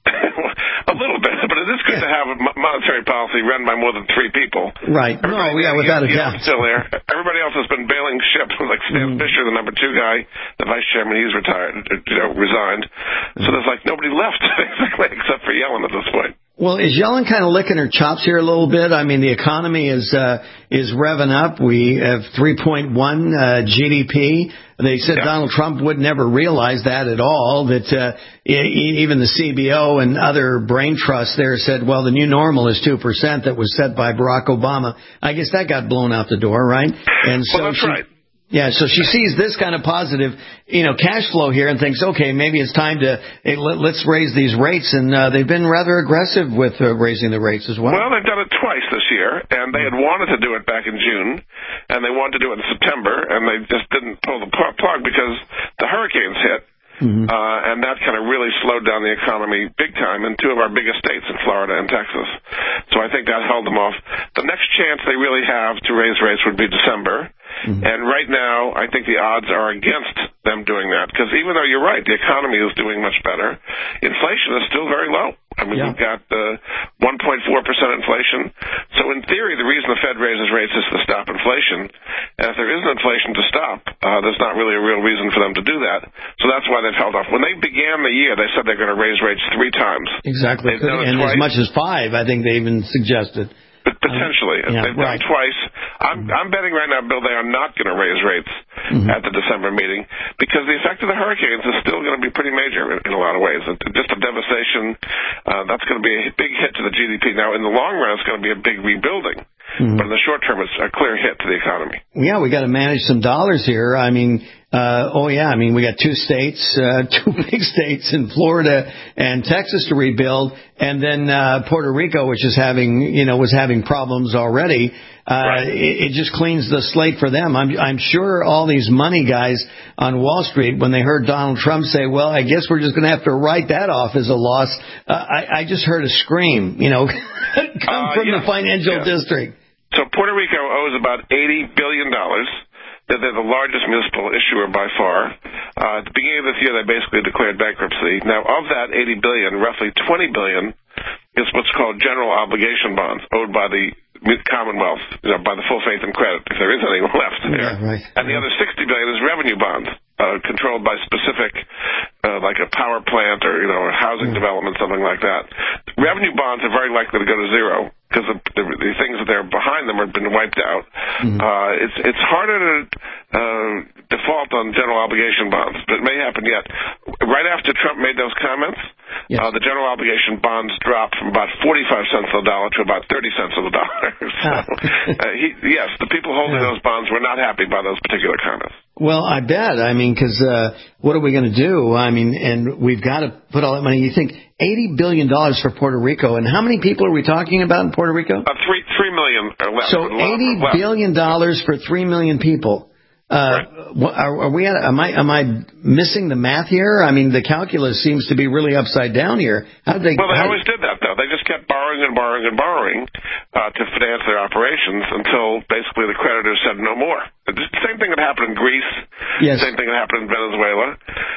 A little bit, but it is good yeah. to have a monetary policy run by more than three people. Right. Everybody, no, yeah, without a doubt. Still there. Everybody else has been bailing ships, like Stan mm. Fisher, the number two guy, the vice chairman. He's retired, you know, resigned. Mm. So there's like nobody left, basically, except for Yellen at this point. Well, is Yellen kind of licking her chops here a little bit? I mean, the economy is uh, is revving up. We have three point one uh, G D P. They said yeah. Donald Trump would never realize that at all, that uh, e- even the C B O and other brain trusts there said, well, the new normal is two percent that was set by Barack Obama. I guess that got blown out the door, right? And so well, that's she, right. Yeah, so she sees this kind of positive, you know, cash flow here and thinks, okay, maybe it's time to, hey, let, let's raise these rates. And uh, they've been rather aggressive with uh, raising the rates as well. Well, they've done it twice this year, and they had wanted to do it back in June, and they wanted to do it in September, and they just didn't pull the plug because the hurricanes hit. Mm-hmm. Uh, and that kind of really slowed down the economy big time in two of our biggest states, in Florida and Texas. So I think that held them off. The next chance they really have to raise rates would be December. Mm-hmm. And right now, I think the odds are against them doing that, because even though you're right, the economy is doing much better, inflation is still very low. I mean, yeah. we've got uh, one point four percent inflation. So in theory, the reason the Fed raises rates is to stop inflation. And if there isn't inflation to stop, uh, there's not really a real reason for them to do that. So that's why they've held off. When they began the year, they said they're going to raise rates three times. Exactly. And twice. As much as five, I think they even suggested. But potentially. Um, yeah, right. They've done twice. I'm, I'm betting right now, Bill, they are not going to raise rates mm-hmm. at the December meeting, because the effect of the hurricanes is still going to be pretty major in, in a lot of ways. Just a devastation, uh, that's going to be a big hit to the G D P. Now, in the long run, it's going to be a big rebuilding. Mm-hmm. But in the short term, it's a clear hit to the economy. Yeah, we got to manage some dollars here. I mean, uh, oh yeah, I mean, we got two states, uh, two big states in Florida and Texas to rebuild, and then uh, Puerto Rico, which is having, you know, was having problems already. Uh, right. it, it just cleans the slate for them. I'm, I'm sure all these money guys on Wall Street, when they heard Donald Trump say, well, I guess we're just going to have to write that off as a loss, uh, I, I just heard a scream, you know, come uh, from yeah. the financial yeah. district. So Puerto Rico owes about eighty billion dollars. They're the largest municipal issuer by far. Uh, at the beginning of this year, they basically declared bankruptcy. Now, of that eighty billion dollars, roughly twenty billion dollars is what's called general obligation bonds owed by the Commonwealth, you know, by the full faith and credit, if there is any left there. Yeah, right. And the other sixty billion dollars is revenue bonds, uh, controlled by specific, uh, like a power plant or, you know, a housing mm. development, something like that. Revenue bonds are very likely to go to zero, because the, the, the things that are behind them have been wiped out. Mm-hmm. Uh, it's it's harder to uh, default on general obligation bonds, but it may happen yet. Right after Trump made those comments, yes. uh, the general obligation bonds dropped from about forty-five cents on the dollar to about thirty cents on the dollar. so, uh, he, yes, the people holding yeah. those bonds were not happy by those particular comments. Well, I bet. I mean, because uh, what are we going to do? I mean, and we've got to put all that money. You think eighty billion dollars for Puerto Rico, and how many people are we talking about in Puerto Rico? Uh, three, three million are left. So eighty billion dollars for three million people. Uh, right. are, are we at, am I, am I missing the math here? I mean, the calculus seems to be really upside down here. How did they? Well, they how, always did that, though. They just kept borrowing and borrowing and borrowing uh, to finance their operations until basically the creditors said no more. The same thing that happened in Greece. Yes. Same thing that happened in Venezuela.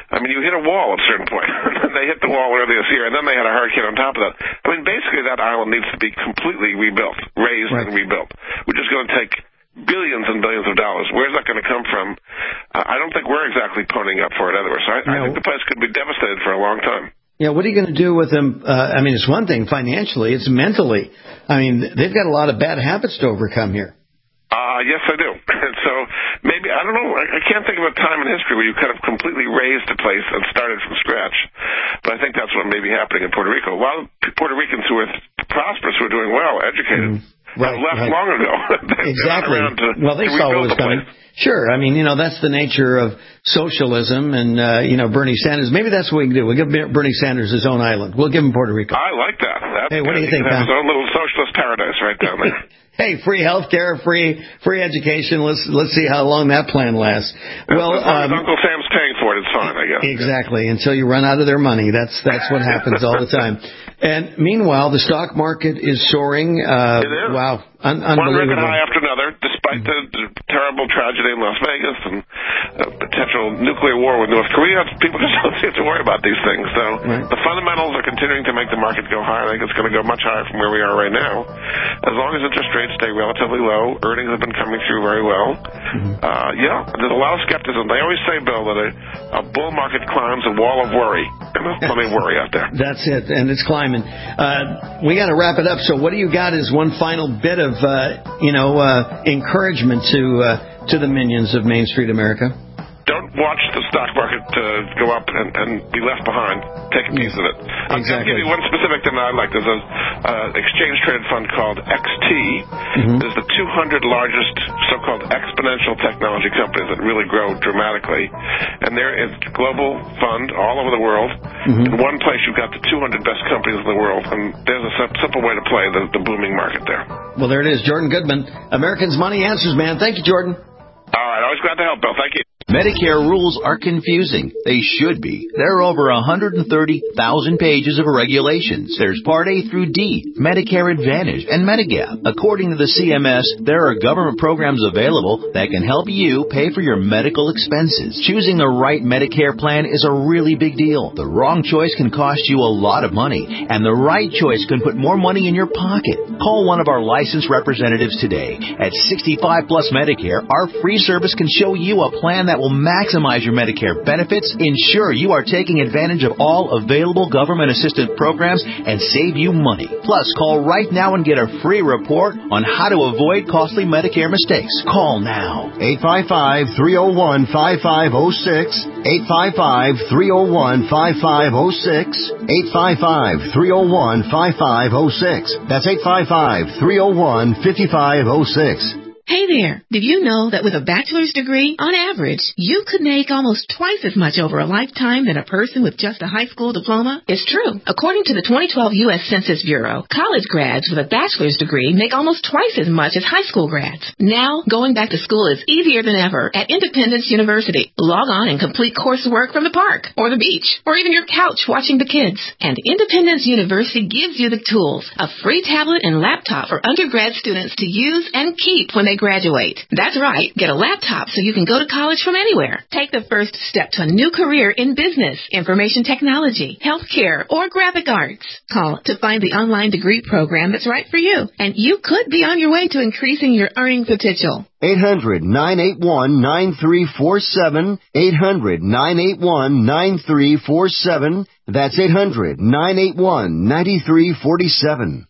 I mean, you hit a wall at a certain point. They hit the wall earlier this year, and then they had a hurricane on top of that. I mean, basically, that island needs to be completely rebuilt, raised right. and rebuilt, which is going to take billions and billions of dollars. Where's that going to come from? Uh, I don't think we're exactly ponying up for it either. So I, no. I think the place could be devastated for a long time. Yeah, what are you going to do with them? Uh, I mean, it's one thing financially, it's mentally. I mean, they've got a lot of bad habits to overcome here. Uh, yes, I do. And so maybe, I don't know, I, I can't think of a time in history where you kind of completely raised a place and started from scratch. But I think that's what may be happening in Puerto Rico. A lot of Puerto Ricans who are prosperous, who are doing well, educated, mm. Right, left right. long ago. Exactly. To, well, they saw what was coming. Sure. I mean, you know, that's the nature of socialism and, uh, you know, Bernie Sanders. Maybe that's what we can do. We'll give Bernie Sanders his own island. We'll give him Puerto Rico. I like that. That's hey, what good. do you think, He can have Tom? his own little socialist paradise right down there. Hey, free health care, free free education. Let's let's see how long that plan lasts. Well, as long as um, Uncle Sam's paying for it, it's fine, I guess. Exactly. Until you run out of their money. That's that's what happens all the time. And meanwhile, the stock market is soaring. Uh, it is. Wow. Un- One unbelievable. record high after another, despite the, the terrible tragedy in Las Vegas and uh, potential nuclear war with North Korea. People just don't seem to worry about these things. So right. the fundamentals are continuing to make the market go higher. I think it's going to go much higher from where we are right now. As long as interest rates stay relatively low, earnings have been coming through very well. Mm-hmm. Uh, yeah, there's a lot of skepticism. They always say, Bill, that a, a bull market climbs a wall of worry. And there's plenty of worry out there. That's it, and it's climbing. Uh, we got to wrap it up. So what do you got as one final bit of, uh, you know, uh, encouragement to uh, to the minions of Main Street America? Don't watch the stock market uh, go up and, and be left behind. Take a piece of it. Exactly. I'll give you one specific thing that I like. There's an uh, exchange-traded fund called X T. Mm-hmm. There's the two hundred largest so-called exponential technology companies that really grow dramatically. And there is a global fund all over the world. Mm-hmm. In one place, you've got the two hundred best companies in the world. And there's a simple way to play the, the booming market there. Well, there it is. Jordan Goodman, Americans Money Answers, man. Thank you, Jordan. All right. Always glad to help, Bill. Thank you. Medicare rules are confusing. They should be. There are over one hundred thirty thousand pages of regulations. There's Part A through D, Medicare Advantage, and Medigap. According to the C M S, there are government programs available that can help you pay for your medical expenses. Choosing the right Medicare plan is a really big deal. The wrong choice can cost you a lot of money, and the right choice can put more money in your pocket. Call one of our licensed representatives today. At sixty-five plus Medicare, our free service can show you a plan that will maximize your Medicare benefits, ensure you are taking advantage of all available government-assisted programs, and save you money. Plus, call right now and get a free report on how to avoid costly Medicare mistakes. Call now. eight five five, three oh one, five five oh six, eight five five, three oh one, five five oh six, eight five five, three oh one, five five oh six. That's eight five five, three oh one, five five oh six. Hey there, did you know that with a bachelor's degree, on average, you could make almost twice as much over a lifetime than a person with just a high school diploma? It's true. According to the twenty twelve U S Census Bureau, college grads with a bachelor's degree make almost twice as much as high school grads. Now, going back to school is easier than ever at Independence University. Log on and complete coursework from the park, or the beach, or even your couch watching the kids. And Independence University gives you the tools, a free tablet and laptop for undergrad students to use and keep when they graduate. That's right. Get a laptop so you can go to college from anywhere. Take the first step to a new career in business, information technology, healthcare, or graphic arts. Call to find the online degree program that's right for you. And you could be on your way to increasing your earning potential. eight hundred, nine eight one, nine three four seven. eight hundred, nine eight one, nine three four seven. That's eight hundred, nine eight one, nine three four seven.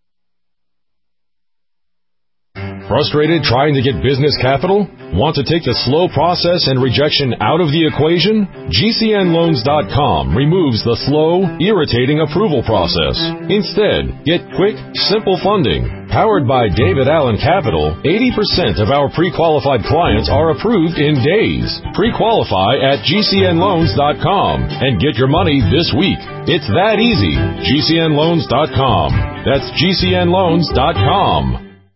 Frustrated trying to get business capital? Want to take the slow process and rejection out of the equation? G C N loans dot com removes the slow, irritating approval process. Instead, get quick, simple funding. Powered by David Allen Capital, eighty percent of our pre-qualified clients are approved in days. Pre-qualify at G C N loans dot com and get your money this week. It's that easy. G C N loans dot com. That's G C N loans dot com.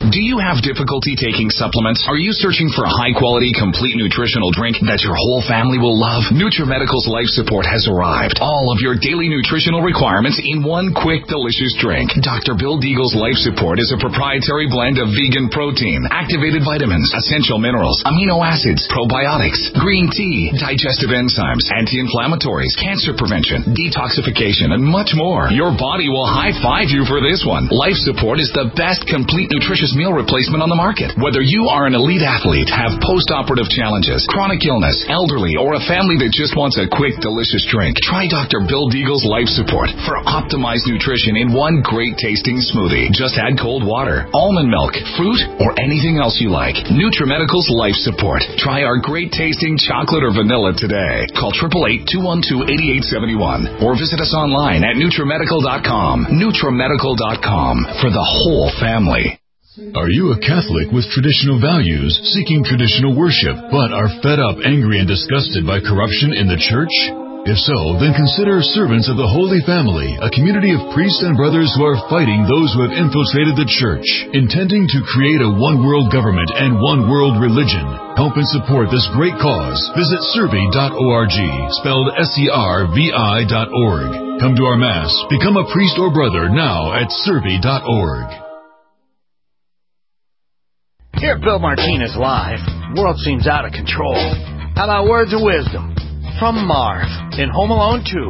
Do you have difficulty taking supplements? Are you searching for a high-quality, complete nutritional drink that your whole family will love? NutriMedical's Life Support has arrived. All of your daily nutritional requirements in one quick, delicious drink. Doctor Bill Deagle's Life Support is a proprietary blend of vegan protein, activated vitamins, essential minerals, amino acids, probiotics, green tea, digestive enzymes, anti-inflammatories, cancer prevention, detoxification, and much more. Your body will high-five you for this one. Life Support is the best complete nutritious meal replacement on the market. Whether you are an elite athlete, have post-operative challenges, chronic illness, elderly, or a family that just wants a quick, delicious drink, try Doctor Bill Deagle's Life Support for optimized nutrition in one great tasting smoothie. Just add cold water, almond milk, fruit, or anything else you like. NutriMedical's Life Support. Try our great tasting chocolate or vanilla today. Call eight eight eight, two one two, eight eight seven one or visit us online at NutriMedical dot com. NutriMedical dot com for the whole family. Are you a Catholic with traditional values, seeking traditional worship, but are fed up, angry, and disgusted by corruption in the church? If so, then consider Servants of the Holy Family, a community of priests and brothers who are fighting those who have infiltrated the church, intending to create a one-world government and one-world religion. Help and support this great cause. Visit servi dot org, spelled S E R V I dot org. Come to our Mass. Become a priest or brother now at servi dot org. Here, Bill Martinez live. World seems out of control. How about words of wisdom from Marv in Home Alone two?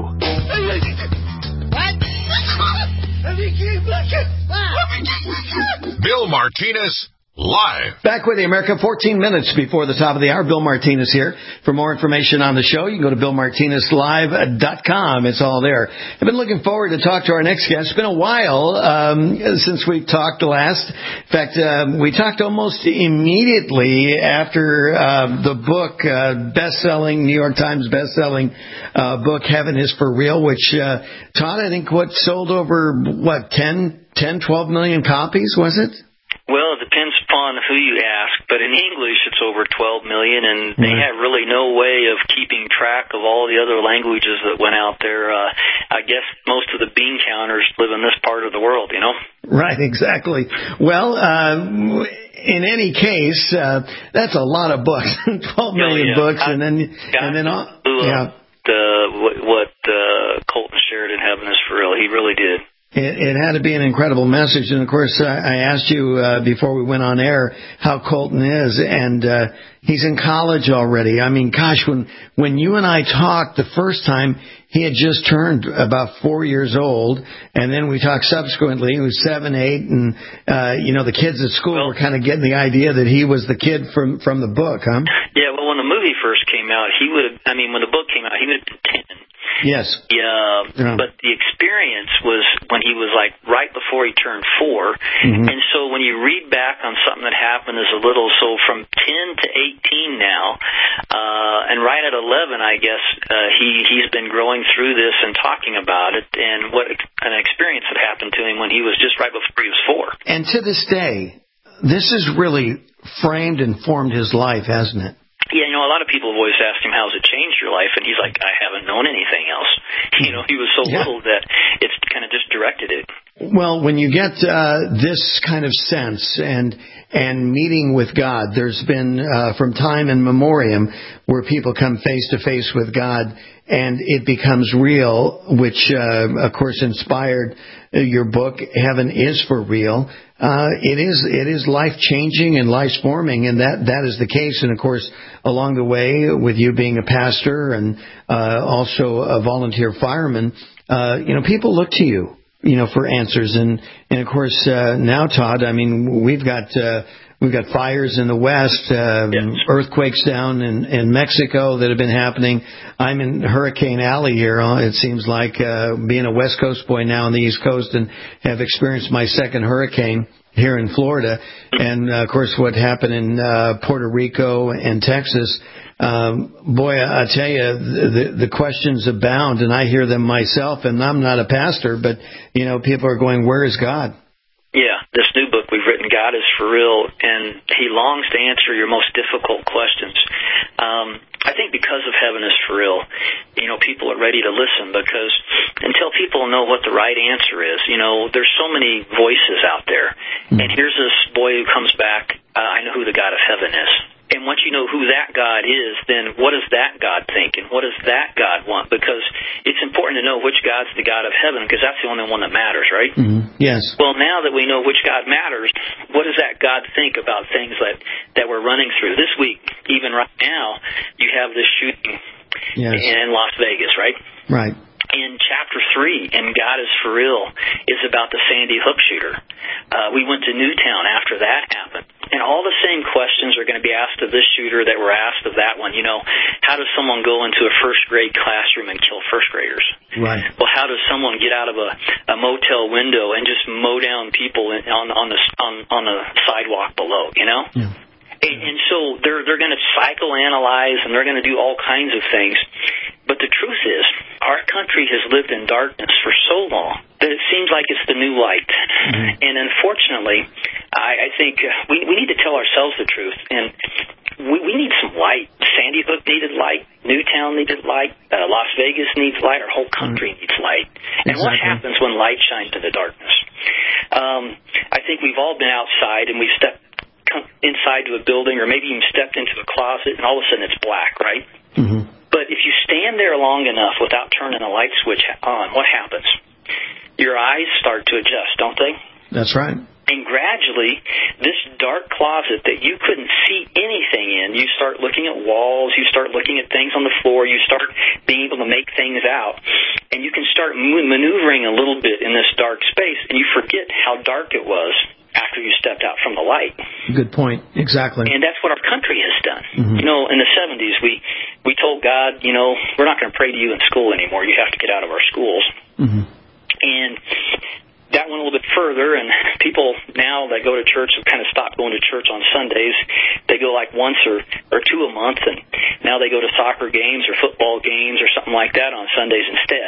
Bill Martinez live. Back with you, America. fourteen minutes before the top of the hour. Bill Martinez here. For more information on the show, you can go to bill martinez live dot com. It's all there. I've been looking forward to talk to our next guest. It's been a while um, since we talked last. In fact, um, we talked almost immediately after uh, the book, uh, best-selling, New York Times best-selling uh, book, Heaven is for Real, which, uh, Todd, I think what sold over, what, ten, ten, twelve million copies, was it? Well, it depends upon who you ask, but in English it's over twelve million, and they have really no way of keeping track of all the other languages that went out there. Uh, I guess most of the bean counters live in this part of the world, you know? Right, exactly. Well, uh, in any case, uh, that's a lot of books, twelve million oh, yeah. books, I, and then, and then, all, yeah. Uh, what, what uh, Colton shared in Heaven is for Real, he really did. It, it had to be an incredible message. And, of course, I, I asked you uh, before we went on air how Colton is, and uh, he's in college already. I mean, gosh, when when you and I talked the first time, he had just turned about four years old, and then we talked subsequently. He was seven, eight, and, uh, you know, the kids at school well, were kind of getting the idea that he was the kid from, from the book, huh? Yeah, well, when the movie first came out, he would have, I mean, when the book came out, he would have been ten. Yes. Yeah, yeah, but the experience was when he was like right before he turned four, mm-hmm. and so when you read back on something that happened as a little, so from ten to eighteen now, uh, and right at eleven, I guess uh, he he's been growing through this and talking about it, and what an experience had happened to him when he was just right before he was four. And to this day, this has really framed and formed his life, hasn't it? Yeah, you know, a lot of people have always asked him, how's it changed your life? And he's like, I haven't known anything else. You know, he was so yeah. little that it's kind of just directed it. Well, when you get uh, this kind of sense and and meeting with God, there's been uh, from time immemorial where people come face to face with God and it becomes real, which, uh, of course, inspired your book, Heaven is for Real. Uh, it is it is life-changing and life-forming, and that, that is the case. And, of course, along the way, with you being a pastor and uh, also a volunteer fireman, uh, you know, people look to you, you know, for answers. And, and of course, uh, now, Todd, I mean, we've got uh, we've got fires in the West, uh, yes. earthquakes down in, in Mexico that have been happening. I'm in Hurricane Alley here. It seems like uh, being a West Coast boy now on the East Coast and have experienced my second hurricane here in Florida. And, uh, of course, what happened in uh, Puerto Rico and Texas. Um, boy, I tell you, the, the questions abound, and I hear them myself, and I'm not a pastor, but, you know, people are going, where is God? Yeah, this new book we've written, God is for Real, and he longs to answer your most difficult questions. Um, I think because of Heaven is for Real, you know, people are ready to listen, because until people know what the right answer is, you know, there's so many voices out there, And here's this boy who comes back, uh, I know who the God of heaven is. And once you know who that God is, then what does that God think? And what does that God want? Because it's important to know which God's the God of heaven, because that's the only one that matters, right? Mm-hmm. Yes. Well, now that we know which God matters, what does that God think about things that, that we're running through? This week, even right now, you have this shooting yes. in Las Vegas, right? Right. In chapter three, and God is for real, is about the Sandy Hook shooter. Uh, we went to Newtown after that happened. And all the same questions are going to be asked of this shooter that were asked of that one. You know, how does someone go into a first grade classroom and kill first graders? Right. Well, how does someone get out of a, a motel window and just mow down people in, on on the on, on the sidewalk below? You know. Yeah. And, and so they're they're going to psychoanalyze and they're going to do all kinds of things. But the truth is, our country has lived in darkness for so long that it seems like it's the new light. Mm-hmm. And unfortunately, I, I think uh, we, we need to tell ourselves the truth. And we, we need some light. Sandy Hook needed light. Newtown needed light. Uh, Las Vegas needs light. Our whole country mm-hmm. needs light. And exactly. What happens when light shines into darkness? Um, I think we've all been outside and we've stepped inside to a building or maybe even stepped into a closet and all of a sudden it's black, right? Mm-hmm. But if you stand there long enough without turning a light switch on, what happens? Your eyes start to adjust, don't they? That's right. And gradually, this dark closet that you couldn't see anything in, you start looking at walls, you start looking at things on the floor, you start being able to make things out, and you can start maneuvering a little bit in this dark space, and you forget how dark it was after you stepped out from the light. Good point. Exactly. And that's what our country has done. Mm-hmm. You know, in the seventies, we, we told God, you know, we're not going to pray to you in school anymore. You have to get out of our schools. Mm-hmm. And that went a little bit further, and people now that go to church have kind of stopped going to church on Sundays. They go like once or, or two a month, and now they go to soccer games or football games or something like that on Sundays instead.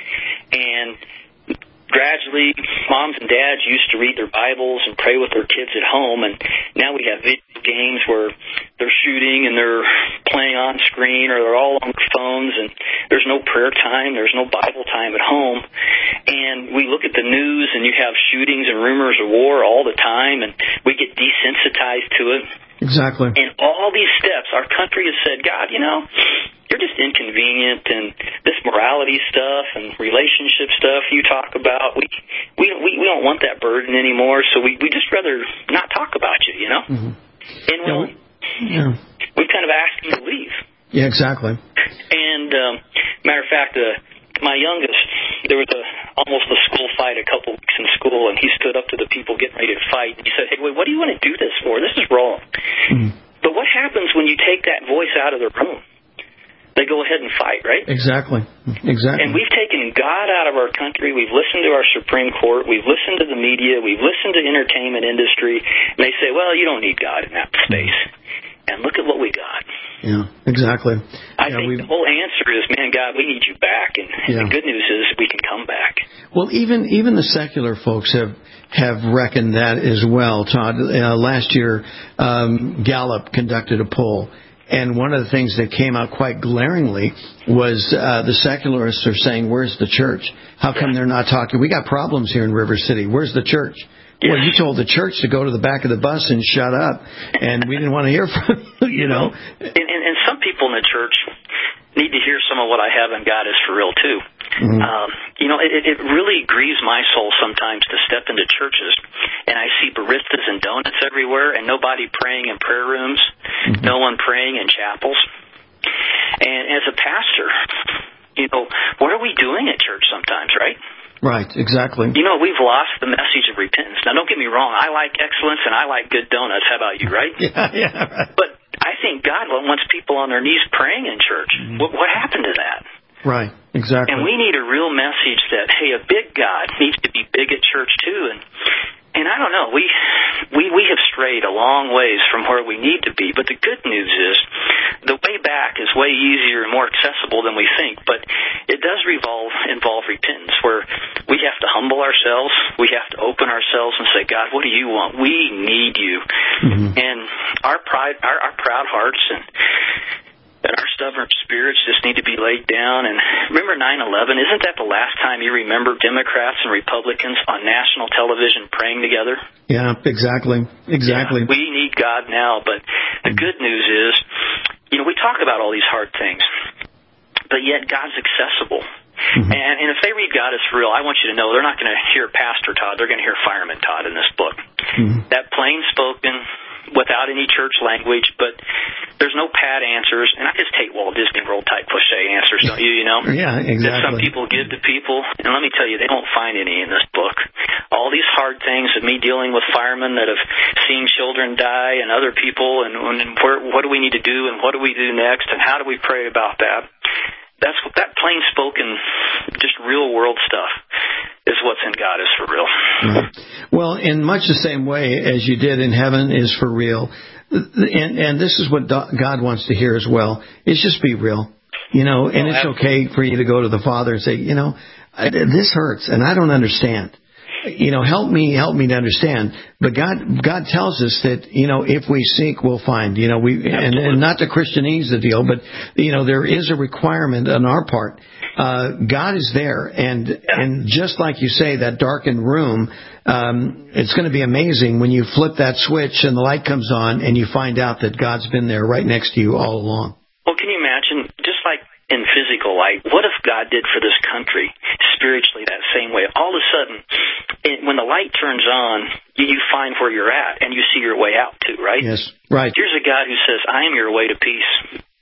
And gradually, moms and dads used to read their Bibles and pray with their kids at home, and now we have video games where they're shooting and they're playing on screen or they're all on their phones, and there's no prayer time, there's no Bible time at home. And we look at the news and you have shootings and rumors of war all the time, and we get desensitized to it. Exactly. And all these steps, our country has said, God, you know, you're just inconvenient, and this morality stuff and relationship stuff you talk about, we we we, we don't want that burden anymore, so we we just rather not talk about you, you know? Mm-hmm. And well, yeah, we, yeah. we kind of asked him to leave. Yeah, exactly. And um, matter of fact, uh, my youngest, there was a almost a school fight a couple weeks in school, and he stood up to the people getting ready to fight, and he said, hey, wait, what do you want to do this for? This is wrong. Mm-hmm. But what happens when you take that voice out of the room? They go ahead and fight, right? Exactly. Exactly. And we've taken God out of our country. We've listened to our Supreme Court. We've listened to the media. We've listened to entertainment industry. And they say, well, you don't need God in that space. And look at what we got. Yeah, exactly. I yeah, think we've... the whole answer is, man, God, we need you back. And, and yeah. the good news is we can come back. Well, even even the secular folks have have reckoned that as well, Todd. Uh, last year, um, Gallup conducted a poll. And one of the things that came out quite glaringly was uh, the secularists are saying, where's the church? How come they're not talking? We got problems here in River City. Where's the church? Well, you told the church to go to the back of the bus and shut up, and we didn't want to hear from you, you know. And, and, and some people in the church need to hear some of what I have in God is for real, too. Mm-hmm. Um, you know, it, it really grieves my soul sometimes to step into churches, and I see baristas and donuts everywhere, and nobody praying in prayer rooms, mm-hmm. no one praying in chapels. And as a pastor, you know, what are we doing at church sometimes, right? Right, exactly. You know, we've lost the message of repentance. Now, don't get me wrong. I like excellence, and I like good donuts. How about you, right? Yeah, yeah, right. But I think God wants people on their knees praying in church. Mm-hmm. What, what happened to that? Right, exactly. And we need a real message that, hey, a big God needs to be big at church, too. And and I don't know, we we we have strayed a long ways from where we need to be. But the good news is the way back is way easier and more accessible than we think. But it does revolve, involve repentance, where we have to humble ourselves. We have to open ourselves and say, God, what do you want? We need you. Mm-hmm. And our pride, our, our proud hearts and, and our stubborn spirits just need to be laid down. And remember nine eleven? Isn't that the last time you remember Democrats and Republicans on national television praying together? Yeah, exactly. Exactly. Yeah, we need God now, but the good news is, you know, we talk about all these hard things, but yet God's accessible. Mm-hmm. And, and if they read God is for real, I want you to know they're not going to hear Pastor Todd. They're going to hear Fireman Todd in this book. Mm-hmm. That plain spoken, without any church language, but there's no pat answers. And I just hate Walt Disney World type cliche answers, don't you, you know? Yeah, exactly. That some people give to people. And let me tell you, they don't find any in this book. All these hard things of me dealing with firemen that have seen children die and other people, and, and where, what do we need to do and what do we do next and how do we pray about that? That's what that plain spoken, just real world stuff is what's in God is for real. Mm-hmm. Well, in much the same way as you did in heaven is for real. And, and this is what God wants to hear as well, is just be real. You know, and oh, it's okay for you to go to the Father and say, you know, this hurts and I don't understand. You know, help me, help me to understand. But God, God tells us that, you know, if we seek, we'll find. You know, we and, and not to Christianize the deal, but you know, there is a requirement on our part. Uh, God is there, and and just like you say, that darkened room, um, it's going to be amazing when you flip that switch and the light comes on, and you find out that God's been there right next to you all along. Well, can you imagine? Just like in physical light, what if God did for this country spiritually that same way? All of a sudden, it, when the light turns on, you, you find where you're at and you see your way out too, right? Yes, right. Here's a God who says, I am your way to peace.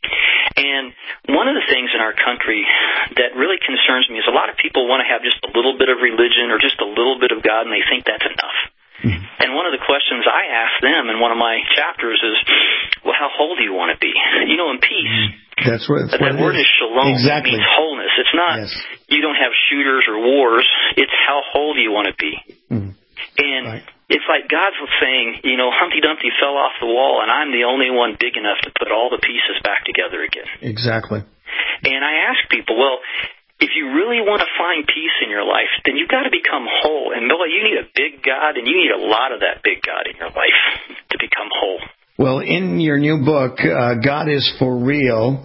And one of the things in our country that really concerns me is a lot of people want to have just a little bit of religion or just a little bit of God, and they think that's enough. Mm-hmm. And one of the questions I ask them in one of my chapters is, well, how whole do you want to be? You know, in peace. That's what, that's that what word is. is shalom. Exactly. It means wholeness. It's not yes. you don't have shooters or wars. It's how whole do you want to be? Mm-hmm. And right. It's like God's saying, you know, Humpty Dumpty fell off the wall, and I'm the only one big enough to put all the pieces back together again. Exactly. And I ask people, well, if you really want to find peace in your life, then you've got to become whole. And, Noah, you need a big God, and you need a lot of that big God in your life to become whole. Well, in your new book, uh, God is for real,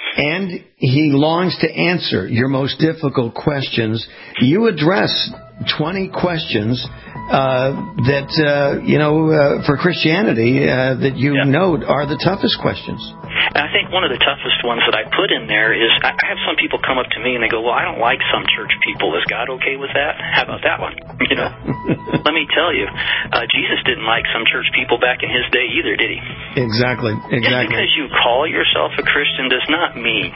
and He longs to answer your most difficult questions. You address twenty questions uh, that, uh, you know, uh, for Christianity uh, that you yeah. note are the toughest questions. And I think one of the toughest ones that I put in there is I have some people come up to me and they go, well, I don't like some church people. Is God okay with that? How about that one? You know, let me tell you, uh, Jesus didn't like some church people back in His day either, did He? Exactly, exactly. Just because you call yourself a Christian does not mean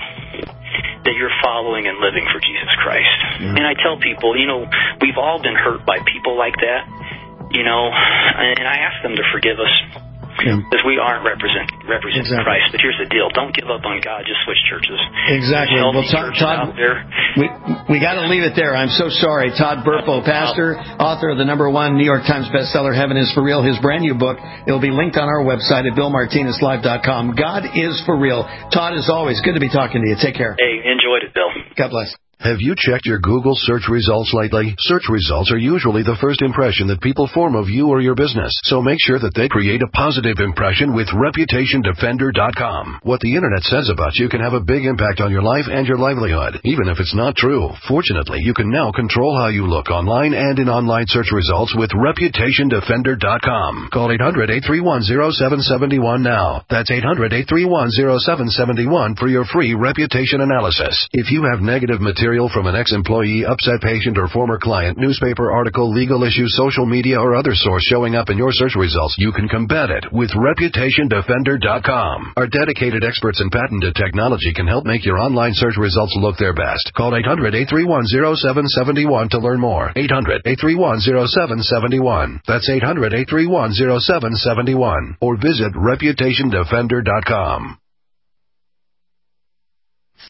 that you're following and living for Jesus Christ. Yeah. And I tell people, you know, we've all been hurt by people like that, you know, and I ask them to forgive us. Because yeah. we aren't represent, representing exactly. Christ. But here's the deal. Don't give up on God. Just switch churches. Exactly. Well, Todd, Todd we, we got to leave it there. I'm so sorry. Todd Burpo, pastor, author of the number one New York Times bestseller, Heaven is for Real, his brand new book. It will be linked on our website at bill martinez live dot com. God is for real. Todd, as always, good to be talking to you. Take care. Hey, enjoyed it, Bill. God bless. Have you checked your Google search results lately? Search results are usually the first impression that people form of you or your business. So make sure that they create a positive impression with reputation defender dot com. What the internet says about you can have a big impact on your life and your livelihood, even if it's not true. Fortunately, you can now control how you look online and in online search results with reputation defender dot com. Call eight hundred, eight three one, zero seven seven one now. That's eight hundred, eight three one, zero seven seven one for your free reputation analysis. If you have negative material from an ex-employee, upset patient, or former client, newspaper article, legal issue, social media, or other source showing up in your search results, you can combat it with reputation defender dot com. Our dedicated experts in patented technology can help make your online search results look their best. Call eight hundred, eight three one, zero seven seven one to learn more. eight hundred, eight three one, zero seven seven one. That's eight hundred, eight three one, zero seven seven one. Or visit reputation defender dot com.